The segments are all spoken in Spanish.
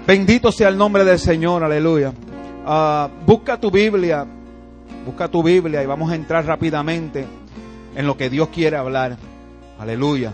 Bendito sea el nombre del Señor, aleluya. Busca tu Biblia y vamos a entrar rápidamente en lo que Dios quiere hablar, aleluya.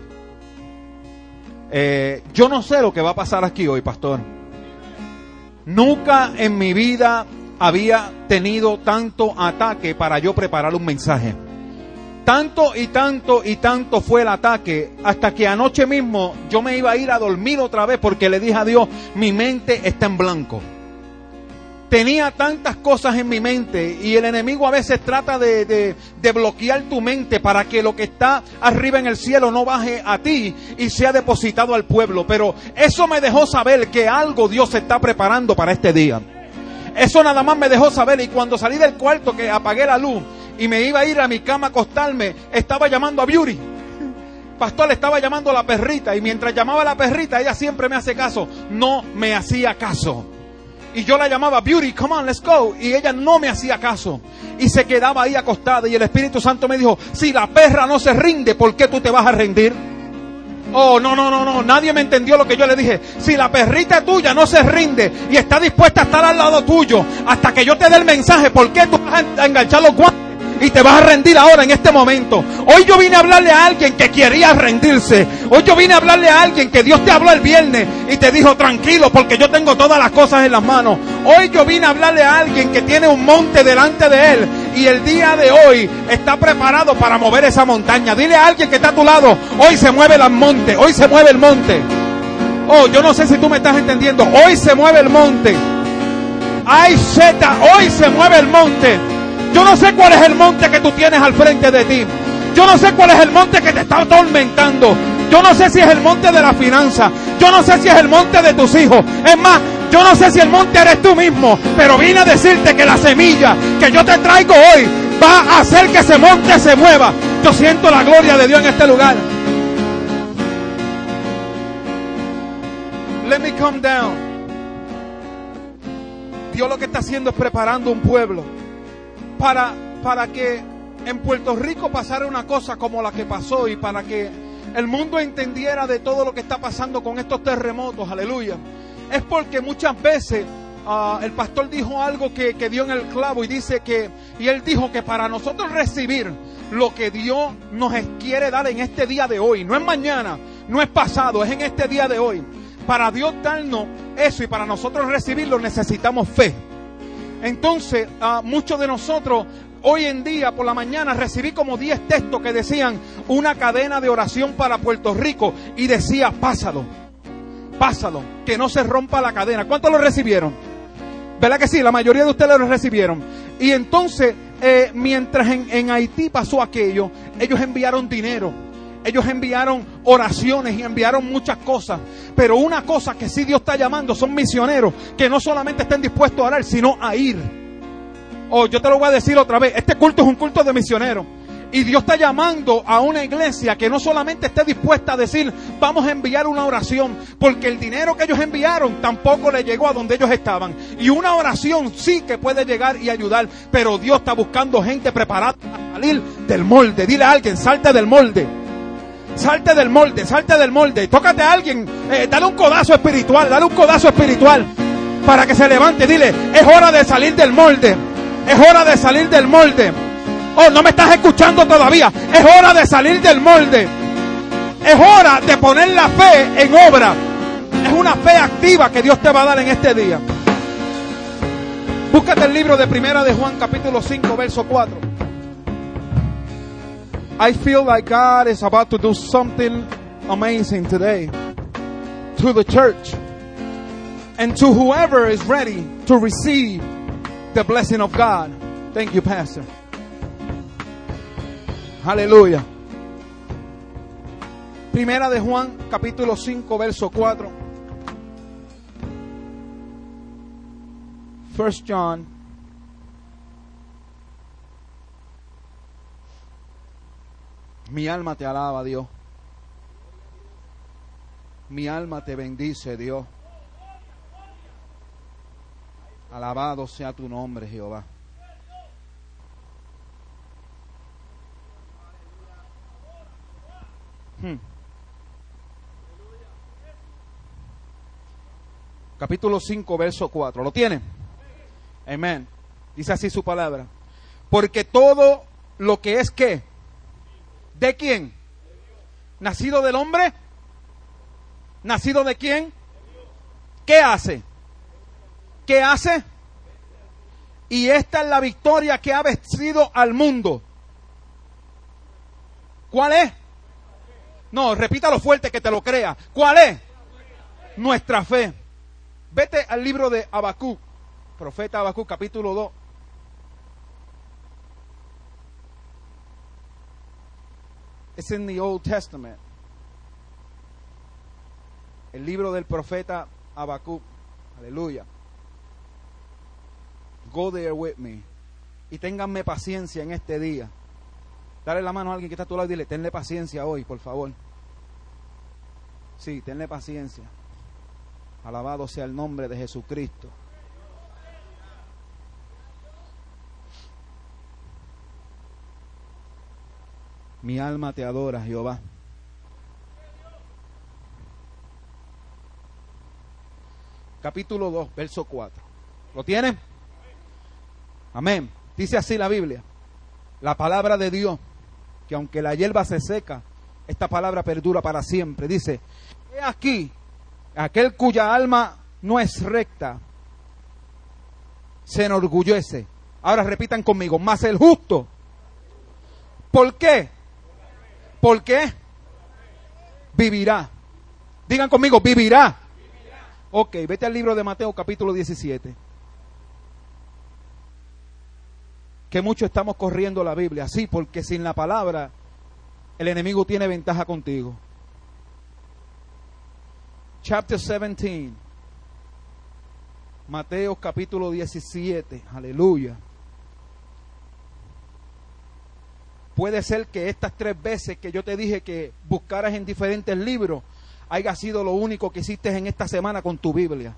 Yo no sé lo que va a pasar aquí hoy, pastor. Nunca en mi vida había tenido tanto ataque para yo preparar un mensaje. Tanto y tanto fue el ataque, hasta que anoche mismo yo me iba a ir a dormir otra vez porque le dije a Dios, mi mente está en blanco. Tenía tantas cosas en mi mente y el enemigo a veces trata de bloquear tu mente para que lo que está arriba en el cielo no baje a ti y sea depositado al pueblo. Pero eso me dejó saber que algo Dios está preparando para este día. Eso nada más me dejó saber, y cuando salí del cuarto que apagué la luz y me iba a ir a mi cama a acostarme, estaba llamando a Beauty. Pastor, le estaba llamando a la perrita, y mientras llamaba a la perrita, ella siempre me hace caso. No me hacía caso. Y yo la llamaba, Beauty, come on, let's go. Y ella no me hacía caso. Y se quedaba ahí acostada. Y el Espíritu Santo me dijo, si la perra no se rinde, ¿por qué tú te vas a rendir? Oh, no. Nadie me entendió lo que yo le dije. Si la perrita tuya no se rinde y está dispuesta a estar al lado tuyo hasta que yo te dé el mensaje, ¿por qué tú vas a enganchar los guantes y te vas a rendir ahora en este momento? Hoy yo vine a hablarle a alguien que quería rendirse. Hoy yo vine a hablarle a alguien que Dios te habló el viernes y te dijo, tranquilo, porque yo tengo todas las cosas en las manos. Hoy yo vine a hablarle a alguien que tiene un monte delante de él y el día de hoy está preparado para mover esa montaña. Dile a alguien que está a tu lado, hoy se mueve el monte, hoy se mueve el monte. Oh, yo no sé si tú me estás entendiendo. Hoy se mueve el monte. Ay, Zeta, hoy se mueve el monte. Yo no sé cuál es el monte que tú tienes al frente de ti. Yo no sé cuál es el monte que te está atormentando. Yo no sé si es el monte de la finanza. Yo no sé si es el monte de tus hijos. Es más, yo no sé si el monte eres tú mismo. Pero vine a decirte que la semilla que yo te traigo hoy va a hacer que ese monte se mueva. Yo siento la gloria de Dios en este lugar. Let me come down. Dios lo que está haciendo es preparando un pueblo para que en Puerto Rico pasara una cosa como la que pasó, y para que el mundo entendiera de todo lo que está pasando con estos terremotos, aleluya. Es porque muchas veces el pastor dijo algo que dio en el clavo, y él dijo que para nosotros recibir lo que Dios nos quiere dar en este día de hoy, no es mañana, no es pasado, es en este día de hoy. Para Dios darnos eso y para nosotros recibirlo necesitamos fe. Entonces, muchos de nosotros hoy en día por la mañana recibí como 10 textos que decían una cadena de oración para Puerto Rico, y decía, pásalo, que no se rompa la cadena. ¿Cuántos lo recibieron? ¿Verdad que sí? La mayoría de ustedes lo recibieron. Y entonces, mientras en Haití pasó aquello, ellos enviaron dinero, ellos enviaron oraciones y enviaron muchas cosas. Pero una cosa que sí Dios está llamando son misioneros que no solamente estén dispuestos a orar, sino a ir. Oh, yo te lo voy a decir otra vez, este culto es un culto de misioneros. Y Dios está llamando a una iglesia que no solamente esté dispuesta a decir, vamos a enviar una oración, porque el dinero que ellos enviaron tampoco le llegó a donde ellos estaban. Y una oración sí que puede llegar y ayudar, pero Dios está buscando gente preparada para salir del molde. Dile a alguien, salte del molde. Salte del molde. Tócate a alguien, dale un codazo espiritual para que se levante. Dile, es hora de salir del molde. Es hora de salir del molde. Oh, no me estás escuchando todavía. Es hora de salir del molde. Es hora de poner la fe en obra. Es una fe activa que Dios te va a dar en este día. Búscate el libro de Primera de Juan, capítulo 5, verso 4. I feel like God is about to do something amazing today to the church and to whoever is ready to receive the blessing of God. Thank you, Pastor. Aleluya. Primera de Juan, capítulo 5, verso 4. First John. Mi alma te alaba, Dios. Mi alma te bendice, Dios. Alabado sea tu nombre, Jehová. capítulo 5, verso 4. ¿Lo tiene? Amén. Dice así su palabra. Porque todo lo que es ¿qué? ¿De quién? ¿Nacido del hombre? ¿Nacido de quién? ¿Qué hace? ¿Qué hace? Y esta es la victoria que ha vencido al mundo. ¿Cuál es? No, repítalo fuerte que te lo crea. ¿Cuál es? Nuestra fe. Vete al libro de Habacuc, profeta Habacuc, capítulo 2. Es en the Old Testament. El libro del profeta Habacuc. Aleluya. Go there with me. Y ténganme paciencia en este día. Dale la mano a alguien que está a tu lado y dile, tenle paciencia hoy, por favor. Sí, tenle paciencia. Alabado sea el nombre de Jesucristo. Mi alma te adora, Jehová. Capítulo 2, verso 4. ¿Lo tienen? Amén. Dice así la Biblia. La palabra de Dios, que aunque la hierba se seca, esta palabra perdura para siempre. Dice, he aquí, aquel cuya alma no es recta, se enorgullece. Ahora repitan conmigo, más el justo. ¿Por qué? ¿Por qué? Vivirá. Digan conmigo, vivirá. Ok, vete al libro de Mateo capítulo 17. Que mucho estamos corriendo la Biblia. Sí, porque sin la palabra el enemigo tiene ventaja contigo. Chapter 17. Mateo capítulo 17. Aleluya. Puede ser que estas 3 veces que yo te dije que buscaras en diferentes libros haya sido lo único que hiciste en esta semana con tu Biblia.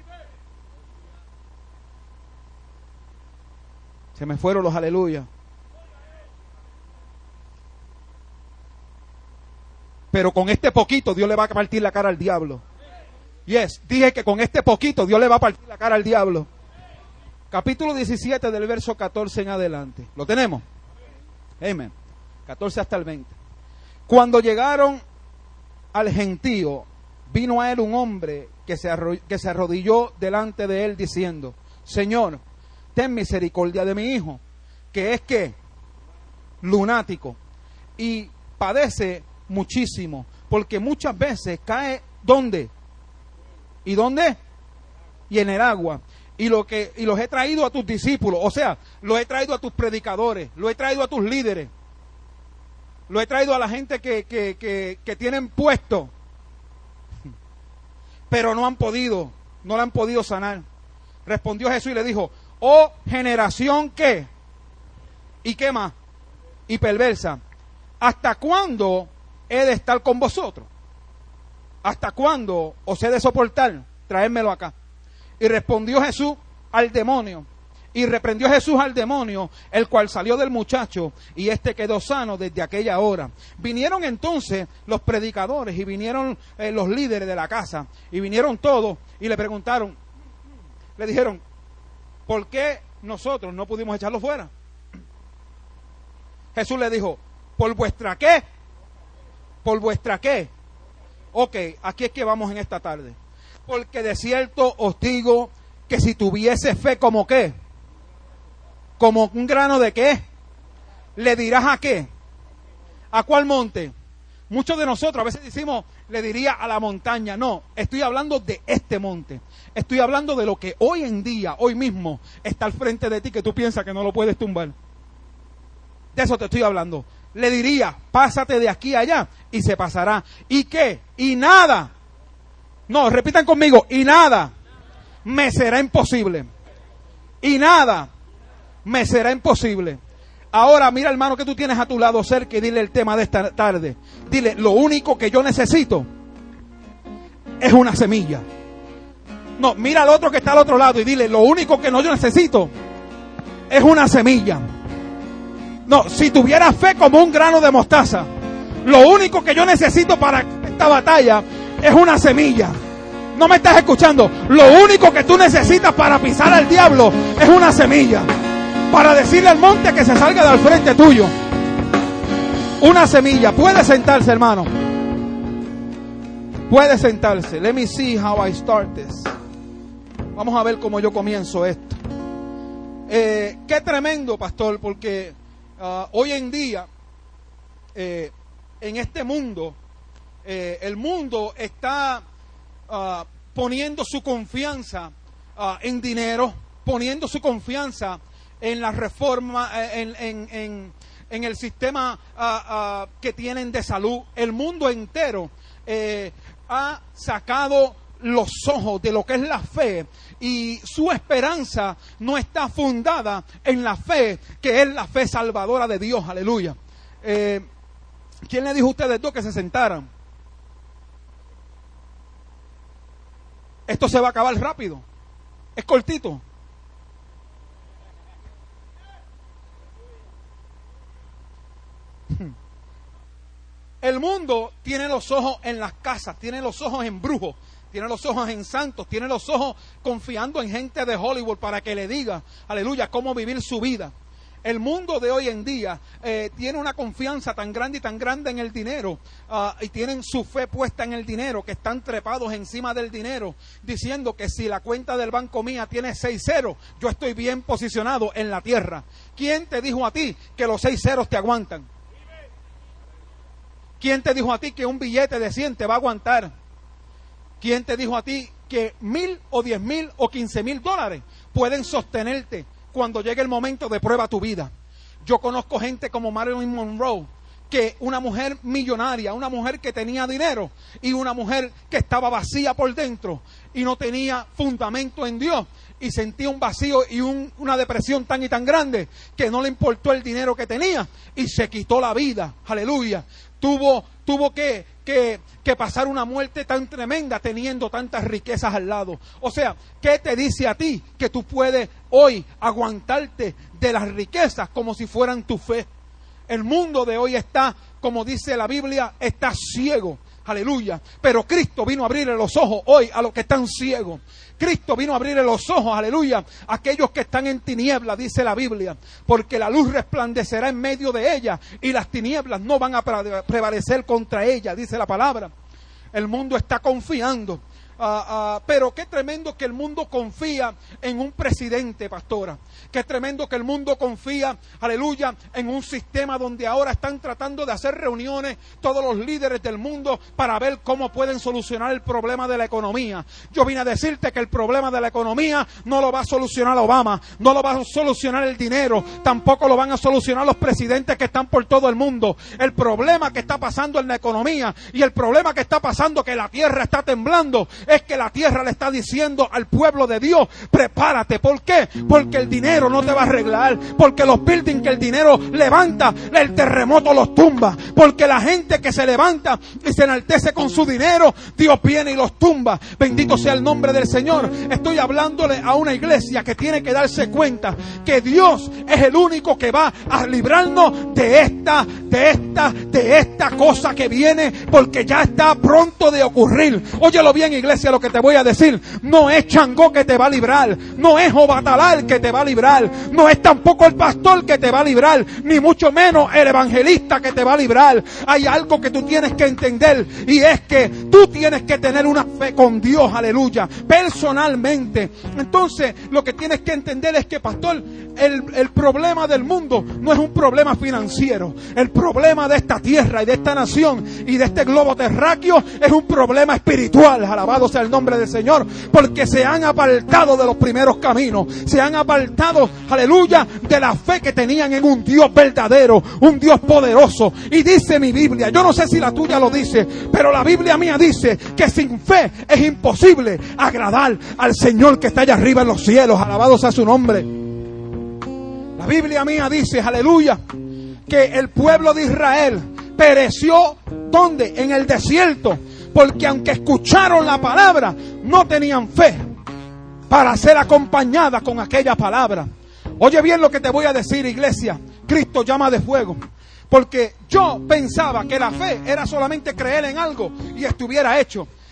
Se me fueron los aleluya. Pero con este poquito Dios le va a partir la cara al diablo. Yes, dije que con este poquito Dios le va a partir la cara al diablo. Capítulo 17 del verso 14 en adelante. ¿Lo tenemos? Amén. 14 hasta el 20. Cuando llegaron al gentío, vino a él un hombre que se arrodilló delante de él diciendo, Señor, ten misericordia de mi hijo, que es que lunático y padece muchísimo, porque muchas veces cae ¿dónde? ¿Y dónde? Y en el agua. Y los he traído a tus discípulos, o sea, los he traído a tus predicadores, los he traído a tus líderes, lo he traído a la gente que tienen puesto, pero no la han podido sanar. Respondió Jesús y le dijo, oh generación ¿qué? ¿Y qué más? Y perversa, ¿hasta cuándo he de estar con vosotros? ¿Hasta cuándo os he de soportar? Traédmelo acá. Y respondió Jesús al demonio. Y reprendió Jesús al demonio, el cual salió del muchacho, y éste quedó sano desde aquella hora. Vinieron entonces los predicadores, y vinieron los líderes de la casa, y vinieron todos, y le preguntaron, le dijeron, ¿por qué nosotros no pudimos echarlo fuera? Jesús le dijo, ¿por vuestra qué? ¿Por vuestra qué? Ok, aquí es que vamos en esta tarde. Porque de cierto os digo que si tuviese fe como qué, como un grano de qué, le dirás a qué, a cuál monte. Muchos de nosotros a veces decimos, le diría a la montaña. No, estoy hablando de este monte. Estoy hablando de lo que hoy en día, hoy mismo, está al frente de ti, que tú piensas que no lo puedes tumbar. De eso te estoy hablando. Le diría, pásate de aquí a allá, y se pasará. ¿Y qué? Y nada. No, repitan conmigo, y nada me será imposible. Y nada me será imposible. Ahora mira, hermano, que tú tienes a tu lado cerca y dile el tema de esta tarde. Dile, lo único que yo necesito es una semilla. No, mira al otro que está al otro lado y dile, lo único que yo necesito es una semilla. No, si tuviera fe como un grano de mostaza, lo único que yo necesito para esta batalla es una semilla. No me estás escuchando. Lo único que tú necesitas para pisar al diablo es una semilla. Para decirle al monte que se salga del frente tuyo. Una semilla. Puede sentarse, hermano. Puede sentarse. Let me see how I start this. Vamos a ver cómo yo comienzo esto. Qué tremendo, pastor, porque hoy en día, en este mundo, el mundo está poniendo su confianza en dinero, poniendo su confianza en la reforma, en el sistema que tienen de salud. El mundo entero ha sacado los ojos de lo que es la fe, y su esperanza no está fundada en la fe, que es la fe salvadora de Dios. Aleluya. ¿Quién le dijo a ustedes dos que se sentaran? Esto se va a acabar rápido. Es cortito. El mundo tiene los ojos en las casas, tiene los ojos en brujos, tiene los ojos en santos, tiene los ojos confiando en gente de Hollywood para que le diga, aleluya, cómo vivir su vida. El mundo de hoy en día tiene una confianza tan grande y tan grande en el dinero, y tienen su fe puesta en el dinero, que están trepados encima del dinero, diciendo que si la cuenta del banco mía tiene 6 ceros, yo estoy bien posicionado en la tierra. ¿Quién te dijo a ti que los 6 ceros te aguantan? ¿Quién te dijo a ti que un billete de 100 te va a aguantar? ¿Quién te dijo a ti que 1,000 o 10,000 o 15,000 dólares pueden sostenerte cuando llegue el momento de prueba tu vida? Yo conozco gente como Marilyn Monroe, que una mujer millonaria, una mujer que tenía dinero, y una mujer que estaba vacía por dentro y no tenía fundamento en Dios, y sentía un vacío y una depresión tan y tan grande que no le importó el dinero que tenía y se quitó la vida. Aleluya. Tuvo que pasar una muerte tan tremenda teniendo tantas riquezas al lado. O sea, ¿qué te dice a ti que tú puedes hoy aguantarte de las riquezas como si fueran tu fe? El mundo de hoy está, como dice la Biblia, está ciego. Aleluya. Pero Cristo vino a abrirle los ojos hoy a los que están ciegos. Cristo vino a abrirle los ojos, aleluya, a aquellos que están en tinieblas, dice la Biblia, porque la luz resplandecerá en medio de ella y las tinieblas no van a prevalecer contra ella, dice la palabra. El mundo está confiando. Pero qué tremendo que el mundo confía en un presidente, pastora. Qué tremendo que el mundo confía, aleluya, en un sistema donde ahora están tratando de hacer reuniones todos los líderes del mundo para ver cómo pueden solucionar el problema de la economía. Yo vine a decirte que el problema de la economía no lo va a solucionar Obama, no lo va a solucionar el dinero, tampoco lo van a solucionar los presidentes que están por todo el mundo. El problema que está pasando en la economía y el problema que está pasando, que la tierra está temblando, es que la tierra le está diciendo al pueblo de Dios, prepárate. ¿Por qué? Porque el dinero no te va a arreglar, porque los buildings que el dinero levanta, el terremoto los tumba, porque la gente que se levanta y se enaltece con su dinero, Dios viene y los tumba. Bendito sea el nombre del Señor. Estoy hablándole a una iglesia que tiene que darse cuenta que Dios es el único que va a librarnos de esta cosa que viene, porque ya está pronto de ocurrir. Óyelo bien, iglesia, lo que te voy a decir. No es Changó que te va a librar, no es Obatalá el que te va a librar, no es tampoco el pastor que te va a librar, ni mucho menos el evangelista que te va a librar. Hay algo que tú tienes que entender, y es que tú tienes que tener una fe con Dios, aleluya, personalmente. Entonces, lo que tienes que entender es que, pastor, el problema del mundo no es un problema financiero. El problema de esta tierra y de esta nación y de este globo terráqueo es un problema espiritual. Alabado sea el nombre del Señor, porque se han apartado de los primeros caminos, se han apartado, aleluya, de la fe que tenían en un Dios verdadero, un Dios poderoso. Y dice mi Biblia, yo no sé si la tuya lo dice, pero la Biblia mía dice que sin fe es imposible agradar al Señor que está allá arriba en los cielos. Alabado sea su nombre. La Biblia mía dice, aleluya, que el pueblo de Israel pereció, ¿dónde? En el desierto, porque aunque escucharon la palabra, no tenían fe para ser acompañada con aquella palabra. Oye bien lo que te voy a decir, iglesia. Cristo llama de fuego. Porque yo pensaba que la fe era solamente creer en algo y estuviera hecho.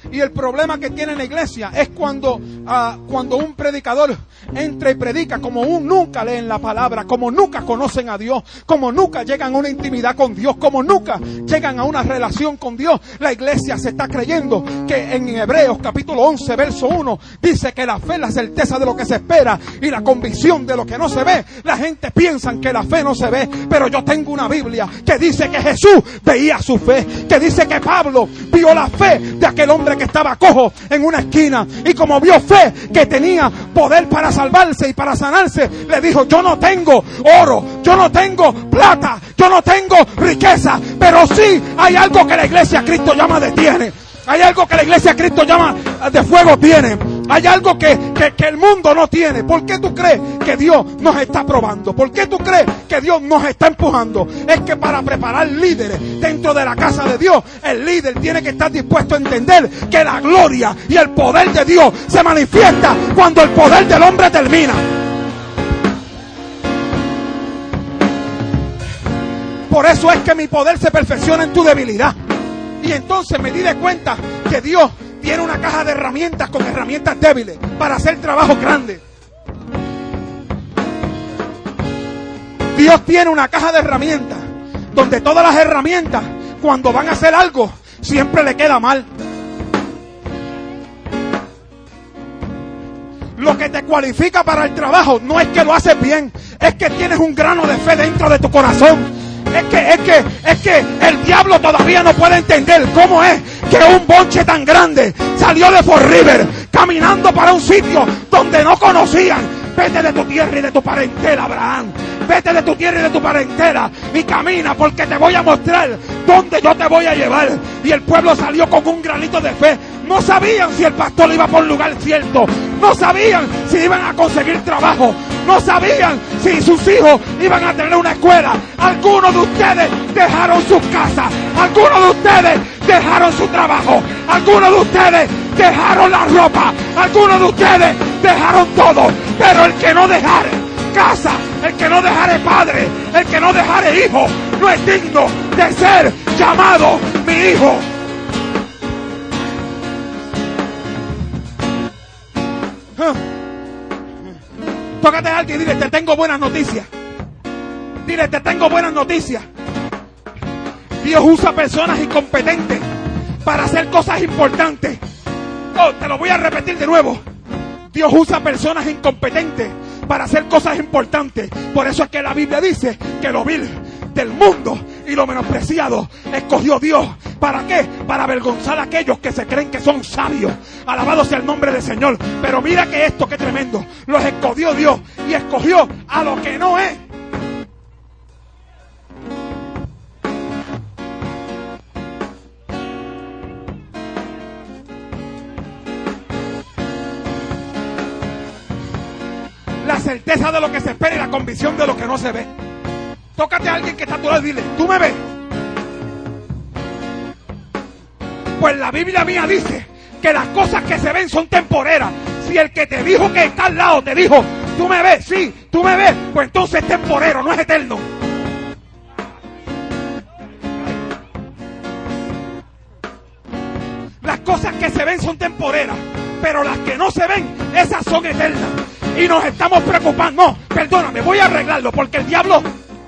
Y el problema que tiene la iglesia es cuando un predicador entra y predica, como nunca leen la palabra, como nunca conocen a Dios, como nunca llegan a una intimidad con Dios, como nunca llegan a una relación con Dios. La iglesia se está creyendo que en Hebreos capítulo 11 verso 1 dice que la fe es la certeza de lo que se espera y la convicción de lo que no se ve. La gente piensa que la fe no se ve, pero yo tengo una Biblia que dice que Jesús veía su fe, que dice que Pablo vio la fe de aquel hombre que estaba cojo en una esquina, y como vio fe que tenía poder para salvarse y para sanarse, le dijo: yo no tengo oro, yo no tengo plata, yo no tengo riqueza, pero sí hay algo que la iglesia Cristo llama detiene. Hay algo que la iglesia Cristo llama de fuego tiene. Hay algo que el mundo no tiene. ¿Por qué tú crees que Dios nos está probando? ¿Por qué tú crees que Dios nos está empujando? Es que para preparar líderes dentro de la casa de Dios, el líder tiene que estar dispuesto a entender que la gloria y el poder de Dios se manifiesta cuando el poder del hombre termina. Por eso es que mi poder se perfecciona en tu debilidad. Y entonces me di de cuenta que Dios tiene una caja de herramientas con herramientas débiles para hacer trabajos grandes. Dios tiene una caja de herramientas donde todas las herramientas, cuando van a hacer algo, siempre le queda mal. Lo que te cualifica para el trabajo no es que lo haces bien, es que tienes un grano de fe dentro de tu corazón. Es que el diablo todavía no puede entender cómo es que un bonche tan grande salió de Fall River caminando para un sitio donde no conocían. Vete de tu tierra y de tu parentela, Abraham. Vete de tu tierra y de tu parentela y camina, porque te voy a mostrar dónde yo te voy a llevar. Y el pueblo salió con un granito de fe. No sabían si el pastor iba por lugar cierto. No sabían si iban a conseguir trabajo. No sabían si sus hijos iban a tener una escuela. Algunos de ustedes dejaron sus casas. Algunos de ustedes dejaron su trabajo. Algunos de ustedes dejaron la ropa. Algunos de ustedes dejaron todo. Pero el que no dejare casa, el que no dejare padre, el que no dejare hijo, no es digno de ser llamado mi hijo. Tócate a alguien y dile: te tengo buenas noticias. Dile: te tengo buenas noticias. Dios usa personas incompetentes para hacer cosas importantes. Oh, te lo voy a repetir de nuevo. Dios usa personas incompetentes para hacer cosas importantes. Por eso es que la Biblia dice que lo vil del mundo y lo menospreciado escogió Dios. ¿Para qué? Para avergonzar a aquellos que se creen que son sabios. Alabado sea el nombre del Señor. Pero mira que esto, qué tremendo. Los escogió Dios y escogió a lo que no es. La certeza de lo que se espera y la convicción de lo que no se ve. Tócate a alguien que está a tu lado y dile: ¿tú me ves? Pues la Biblia mía dice que las cosas que se ven son temporeras. Si el que te dijo que está al lado te dijo: ¿tú me ves? Sí, tú me ves. Pues entonces es temporero, no es eterno. Las cosas que se ven son temporeras, pero las que no se ven, esas son eternas. Y nos estamos preocupando. No, perdóname, voy a arreglarlo, porque el diablo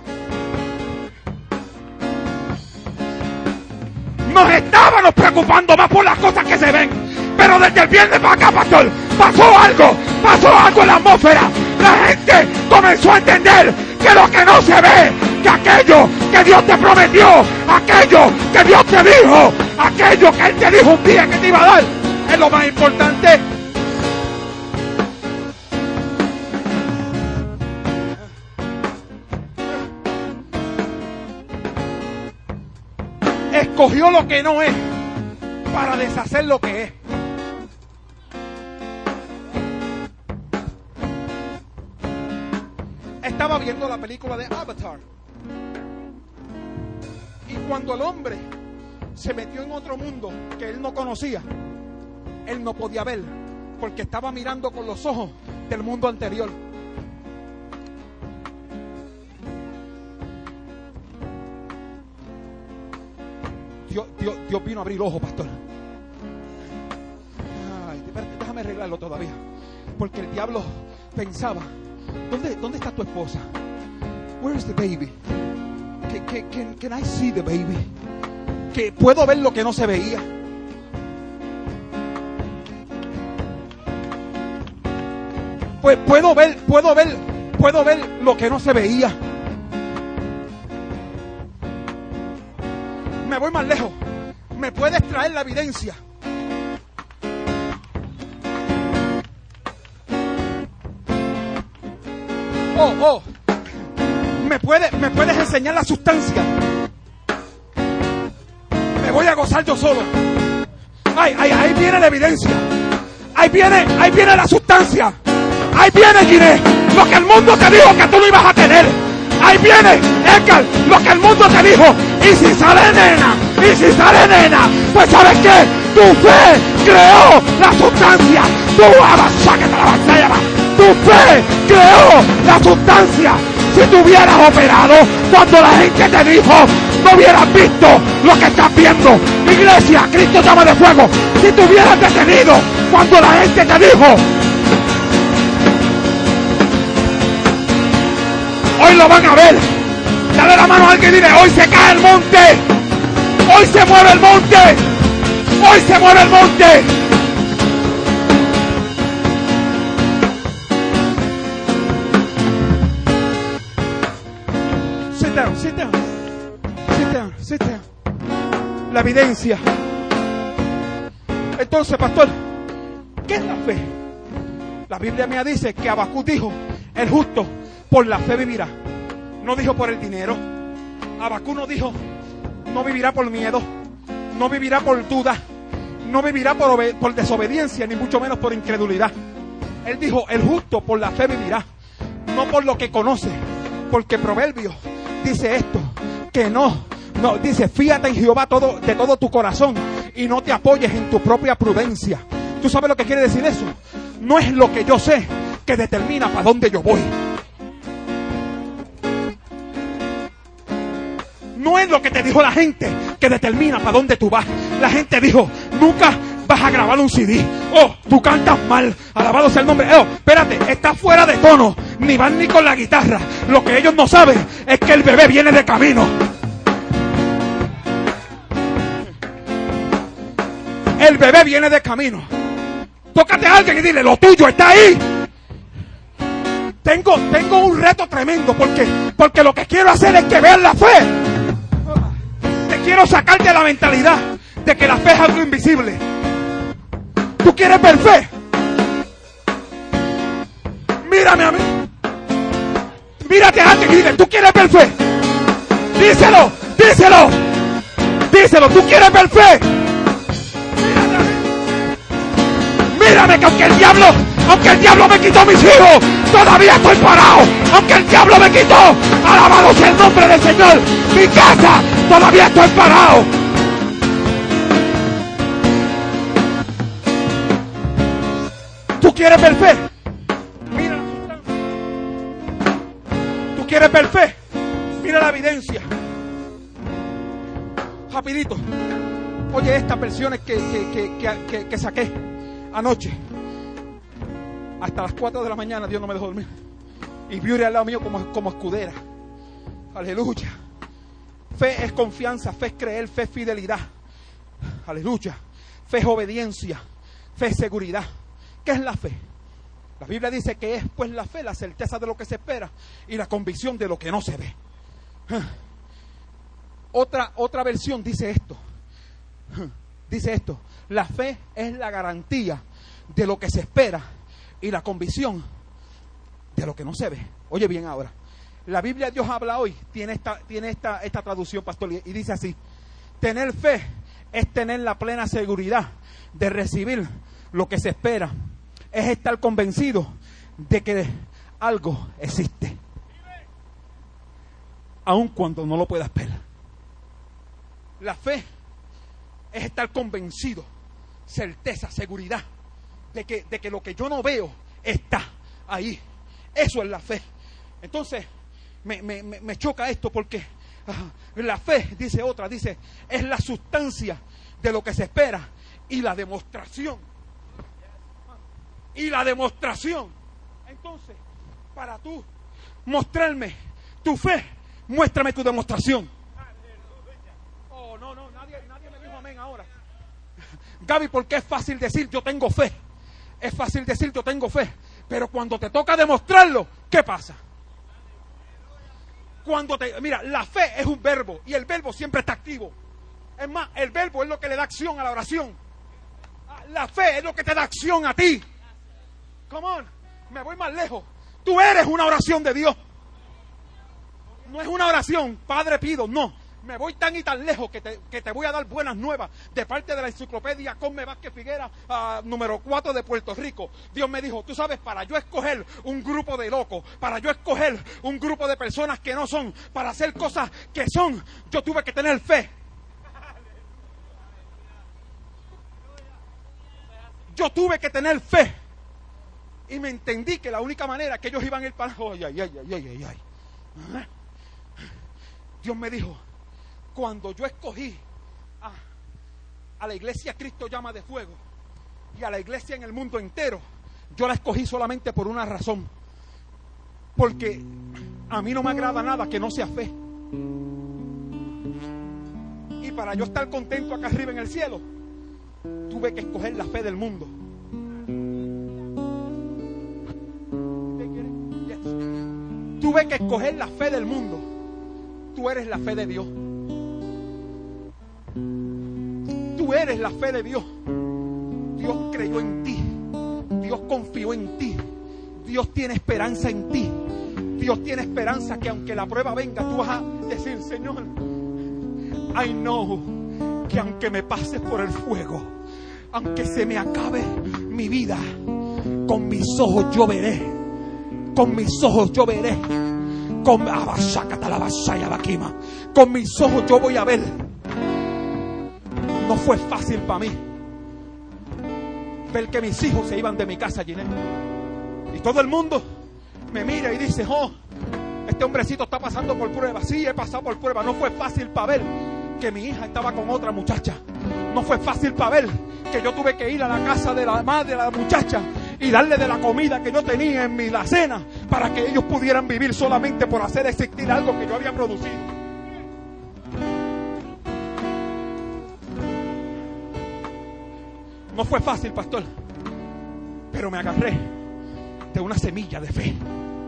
nos estábamos preocupando más por las cosas que se ven. Pero desde el viernes para acá, pastor, pasó algo en la atmósfera. La gente comenzó a entender que lo que no se ve, que aquello que Dios te prometió, aquello que Dios te dijo, aquello que Él te dijo un día que te iba a dar, es lo más importante. Escogió lo que no es para deshacer lo que es. Estaba viendo la película de Avatar. Y cuando el hombre se metió en otro mundo que él no conocía, él no podía ver, porque estaba mirando con los ojos del mundo anterior. Dios vino a abrir ojos, pastor. buscarlo todavía. Porque el diablo pensaba, ¿dónde está tu esposa? Where is the baby? Can I see the baby? Que puedo ver lo que no se veía. Pues puedo ver lo que no se veía. Me voy más lejos. ¿Me puedes traer la evidencia? ¿Me puedes enseñar la sustancia? Me voy a gozar yo solo. Ahí viene la evidencia. Ahí viene la sustancia. Ahí viene, Ginés, lo que el mundo te dijo que tú no ibas a tener. Ahí viene, Edgar, lo que el mundo te dijo. Y si sale nena, pues ¿sabes qué? Tu fe creó la sustancia. Tu fe creó la sustancia. Si tú hubieras operado cuando la gente te dijo, no hubieras visto lo que estás viendo. Iglesia, Cristo llama de fuego. Si tú hubieras detenido cuando la gente te dijo, hoy lo van a ver. Dale la mano a alguien y dile, hoy se cae el monte. Hoy se mueve el monte. Hoy se mueve el monte. Sit down. La evidencia. Entonces, pastor, ¿qué es la fe? La Biblia mía dice que Habacuc dijo, el justo por la fe vivirá. No dijo por el dinero. Habacuc no dijo, no vivirá por miedo, no vivirá por duda, no vivirá por desobediencia, ni mucho menos por incredulidad. Él dijo, el justo por la fe vivirá, no por lo que conoce. Porque Proverbios dice esto, que no, dice, fíate en Jehová de todo tu corazón y no te apoyes en tu propia prudencia. ¿Tú sabes lo que quiere decir eso? No es lo que yo sé que determina para dónde yo voy. No es lo que te dijo la gente que determina para dónde tú vas. La gente dijo, nunca vas a grabar un CD. Oh, tú cantas mal. Alabado sea el nombre. Oh, espérate, estás fuera de tono. Ni van ni con la guitarra. Lo que ellos no saben es que el bebé viene de camino. El bebé viene de camino. Tócate a alguien y dile, lo tuyo está ahí. Tengo un reto tremendo porque lo que quiero hacer es que vean la fe. Te quiero sacar de la mentalidad de que la fe es algo invisible. ¿Tú quieres ver fe? Mírame a mí. Mírate a alguien y dile, ¿tú quieres ver fe? Díselo. ¿Tú quieres ver fe? Mírame que aunque el diablo me quitó mis hijos, todavía estoy parado. Aunque el diablo me quitó, alabado sea el nombre del Señor, mi casa, todavía estoy parado. ¿Tú quieres ver fe? Mira la sustancia. ¿Tú quieres ver fe? Mira la evidencia. Rapidito. Oye, estas versiones que saqué anoche. Hasta las 4 de la mañana Dios no me dejó dormir. Y Beauty al lado mío como escudera. Aleluya. Fe es confianza, fe es creer, fe es fidelidad. Aleluya. Fe es obediencia, fe es seguridad. ¿Qué es la fe? La Biblia dice que es pues la fe, la certeza de lo que se espera y la convicción de lo que no se ve. Otra versión dice esto. Dice esto: la fe es la garantía de lo que se espera y la convicción de lo que no se ve. Oye bien ahora, la Biblia Dios habla hoy tiene esta traducción, pastor, y dice así: tener fe es tener la plena seguridad de recibir lo que se espera, es estar convencido de que algo existe, aun cuando no lo puedas ver. La fe es estar convencido, certeza, seguridad de que lo que yo no veo está ahí. Eso es la fe. Entonces me choca esto porque la fe, dice otra, dice, es la sustancia de lo que se espera y la demostración y la demostración. Entonces, para tú mostrarme tu fe, muéstrame tu demostración. Oh, no, nadie me dijo amén ahora. Gaby, ¿por qué es fácil decir yo tengo fe? Es fácil decir yo tengo fe, pero cuando te toca demostrarlo, ¿qué pasa? Mira, la fe es un verbo y el verbo siempre está activo. Es más, el verbo es lo que le da acción a la oración. La fe es lo que te da acción a ti. Come on, me voy más lejos. Tú eres una oración de Dios. No es una oración, Padre pido, no. Me voy tan y tan lejos que te voy a dar buenas nuevas de parte de la enciclopedia Cosme Vázquez Figuera, número 4 de Puerto Rico. Dios me dijo, tú sabes, para yo escoger un grupo de locos, para yo escoger un grupo de personas que no son, para hacer cosas que son, yo tuve que tener fe. Yo tuve que tener fe. Y me entendí que la única manera que ellos iban a ir para... Ay. Dios me dijo, cuando yo escogí a la iglesia Cristo Llama de Fuego y a la iglesia en el mundo entero, yo la escogí solamente por una razón. Porque a mí no me agrada nada que no sea fe. Y para yo estar contento acá arriba en el cielo, tuve que escoger la fe del mundo. Tuve que escoger la fe del mundo. Tú eres la fe de Dios. Tú eres la fe de Dios. Dios creyó en ti. Dios confió en ti. Dios tiene esperanza en ti. Dios tiene esperanza que aunque la prueba venga, tú vas a decir, Señor, I know que aunque me pases por el fuego, aunque se me acabe mi vida, con mis ojos yo veré. Con mis ojos yo veré. Con mis ojos yo voy a ver. No fue fácil para mí ver que mis hijos se iban de mi casa, Ginette. Y todo el mundo me mira y dice, oh, este hombrecito está pasando por pruebas. Sí, he pasado por pruebas. No fue fácil para ver que mi hija estaba con otra muchacha. No fue fácil para ver que yo tuve que ir a la casa de la madre de la muchacha y darle de la comida que yo tenía en mi cena para que ellos pudieran vivir solamente por hacer existir algo que yo había producido. No fue fácil, pastor, pero me agarré de una semilla de fe.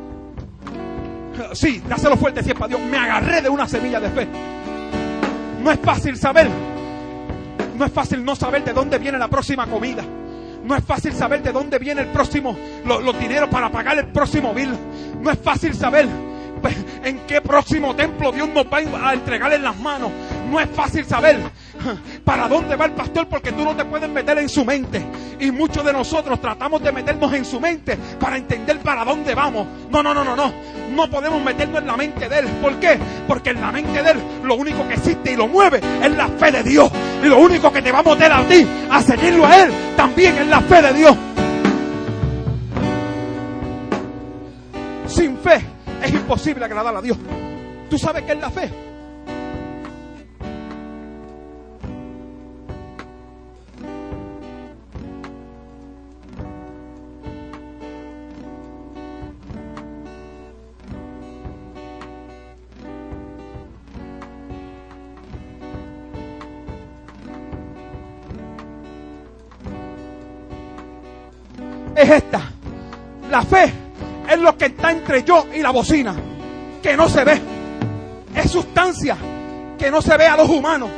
Sí, dáselo fuerte si es para Dios. Me agarré de una semilla de fe. No es fácil saber. No es fácil no saber de dónde viene la próxima comida. No es fácil saber de dónde viene el próximo, los dineros para pagar el próximo bill. No es fácil saber en qué próximo templo Dios nos va a entregar en las manos. No es fácil saber para dónde va el pastor, porque tú no te puedes meter en su mente. Y muchos de nosotros tratamos de meternos en su mente para entender para dónde vamos. No. No podemos meternos en la mente de Él. ¿Por qué? Porque en la mente de Él lo único que existe y lo mueve es la fe de Dios. Y lo único que te va a mover a ti a seguirlo a Él también es la fe de Dios. Sin fe es imposible agradar a Dios. ¿Tú sabes qué es la fe? Es esta. La fe es lo que está entre yo y la bocina, que no se ve. Es sustancia que no se ve a los humanos.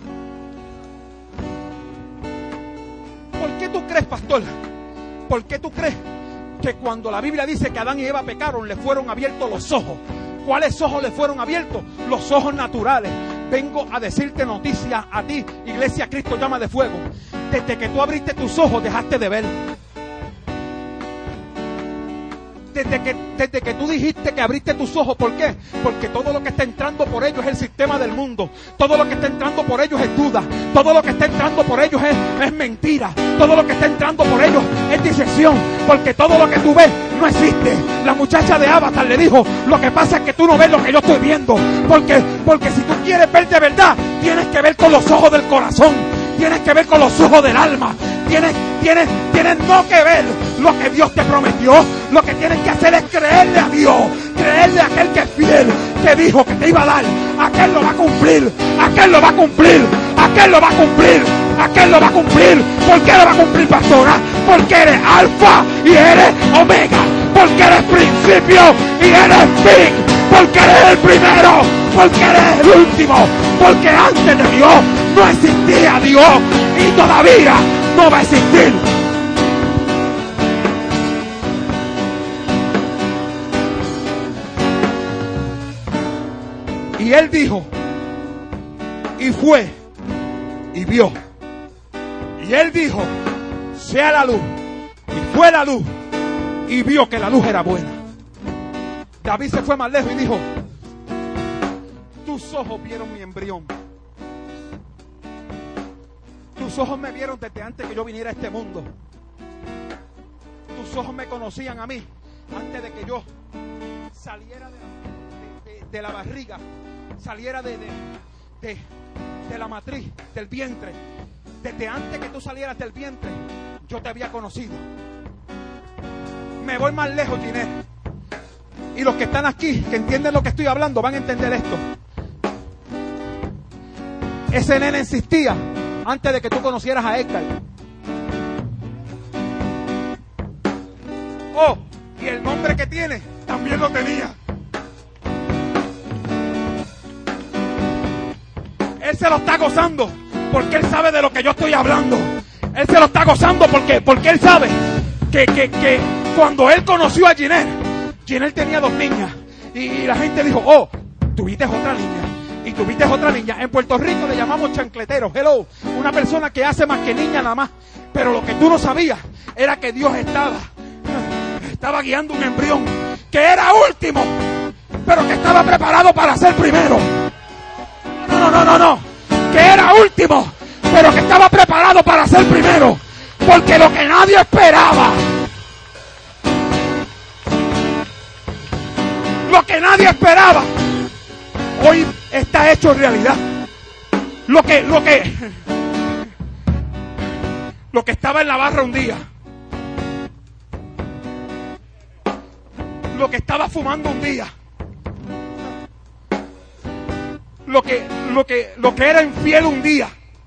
¿Por qué tú crees, pastor? ¿Por qué tú crees que cuando la Biblia dice que Adán y Eva pecaron, le fueron abiertos los ojos? ¿Cuáles ojos le fueron abiertos? Los ojos naturales. Vengo a decirte noticia a ti, Iglesia Cristo Llama de Fuego. Desde que tú abriste tus ojos, dejaste de ver. Desde que tú dijiste que abriste tus ojos, ¿por qué? Porque todo lo que está entrando por ellos es el sistema del mundo. Todo lo que está entrando por ellos es duda. Todo lo que está entrando por ellos es mentira. Todo lo que está entrando por ellos es disección. Porque todo lo que tú ves no existe. La muchacha de Avatar le dijo, lo que pasa es que tú no ves lo que yo estoy viendo. Porque si tú quieres ver de verdad, tienes que ver con los ojos del corazón. Tienes que ver con los ojos del alma. tienes no que ver lo que Dios te prometió. Lo que tienes que hacer es creerle a Dios, creerle a aquel que es fiel, que dijo que te iba a dar. Aquel lo va a cumplir, aquel lo va a cumplir, aquel lo va a cumplir, aquel lo va a cumplir. ¿Por qué lo va a cumplir, pastora? Porque eres alfa y eres omega, porque eres principio y eres fin, porque eres el primero, porque eres el último, porque antes de Dios no existía Dios y todavía no va a existir. Y él dijo, y fue, y vio. Y él dijo, sea la luz. Y fue la luz. Y vio que la luz era buena. David se fue más lejos y dijo, tus ojos vieron mi embrión. Tus ojos me vieron desde antes que yo viniera a este mundo. Tus ojos me conocían a mí antes de que yo saliera de la barriga, saliera de la matriz, del vientre. Desde antes que tú salieras del vientre, yo te había conocido. Me voy más lejos, Ginés. Y los que están aquí, que entienden lo que estoy hablando, van a entender esto. Ese nene existía antes de que tú conocieras a Edgar. Oh, y el nombre que tiene también lo tenía. Él se lo está gozando porque él sabe de lo que yo estoy hablando. Él se lo está gozando porque él sabe que cuando él conoció a Ginés tenía 2 niñas. Y la gente dijo, oh, tuviste otra niña. Y tuviste otra niña. En Puerto Rico le llamamos chancleteros. Hello. Una persona que hace más que niña nada más. Pero lo que tú no sabías era que Dios estaba guiando un embrión que era último, pero que estaba preparado para ser primero. No. Que era último, pero que estaba preparado para ser primero. Porque lo que nadie esperaba, hoy está hecho realidad. Lo que estaba en la barra un día, lo que estaba fumando un día, lo que era infiel un día,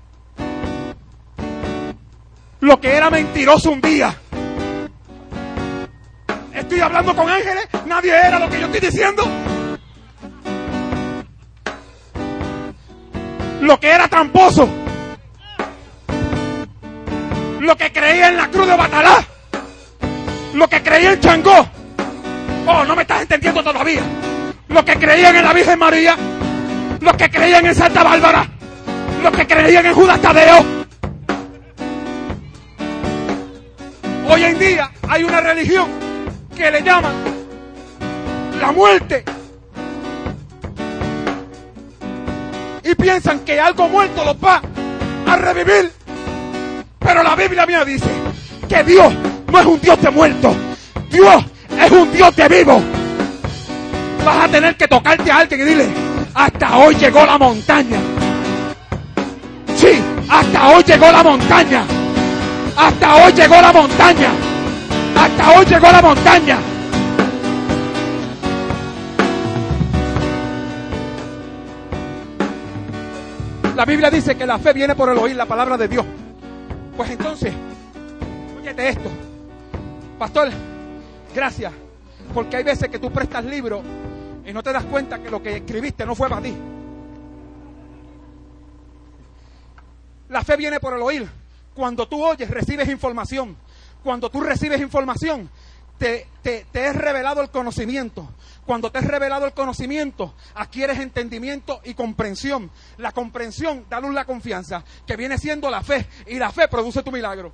lo que era mentiroso un día. Estoy hablando con ángeles, nadie era lo que yo estoy diciendo. Lo que era tramposo, lo que creía en la cruz de Batalá, lo que creía en Changó. Oh, no me estás entendiendo todavía. Los que creían en la Virgen María, los que creían en Santa Bárbara, los que creían en Judas Tadeo. Hoy en día hay una religión que le llaman la muerte. Y piensan que algo muerto los va a revivir. Pero la Biblia mía dice que Dios no es un Dios de muertos. Dios es un Dios de vivos. Vas a tener que tocarte a alguien y dile, hasta hoy llegó la montaña. Sí, hasta hoy llegó la montaña. Hasta hoy llegó la montaña. Hasta hoy llegó la montaña. La Biblia dice que la fe viene por el oír la palabra de Dios. Pues entonces, óyete esto. Pastor, gracias. Porque hay veces que tú prestas libros y no te das cuenta que lo que escribiste no fue para ti. La fe viene por el oír. Cuando tú oyes, recibes información. Cuando tú recibes información, te es revelado el conocimiento. Cuando te es revelado el conocimiento, adquieres entendimiento y comprensión. La comprensión da luz la confianza, que viene siendo la fe. Y la fe produce tu milagro.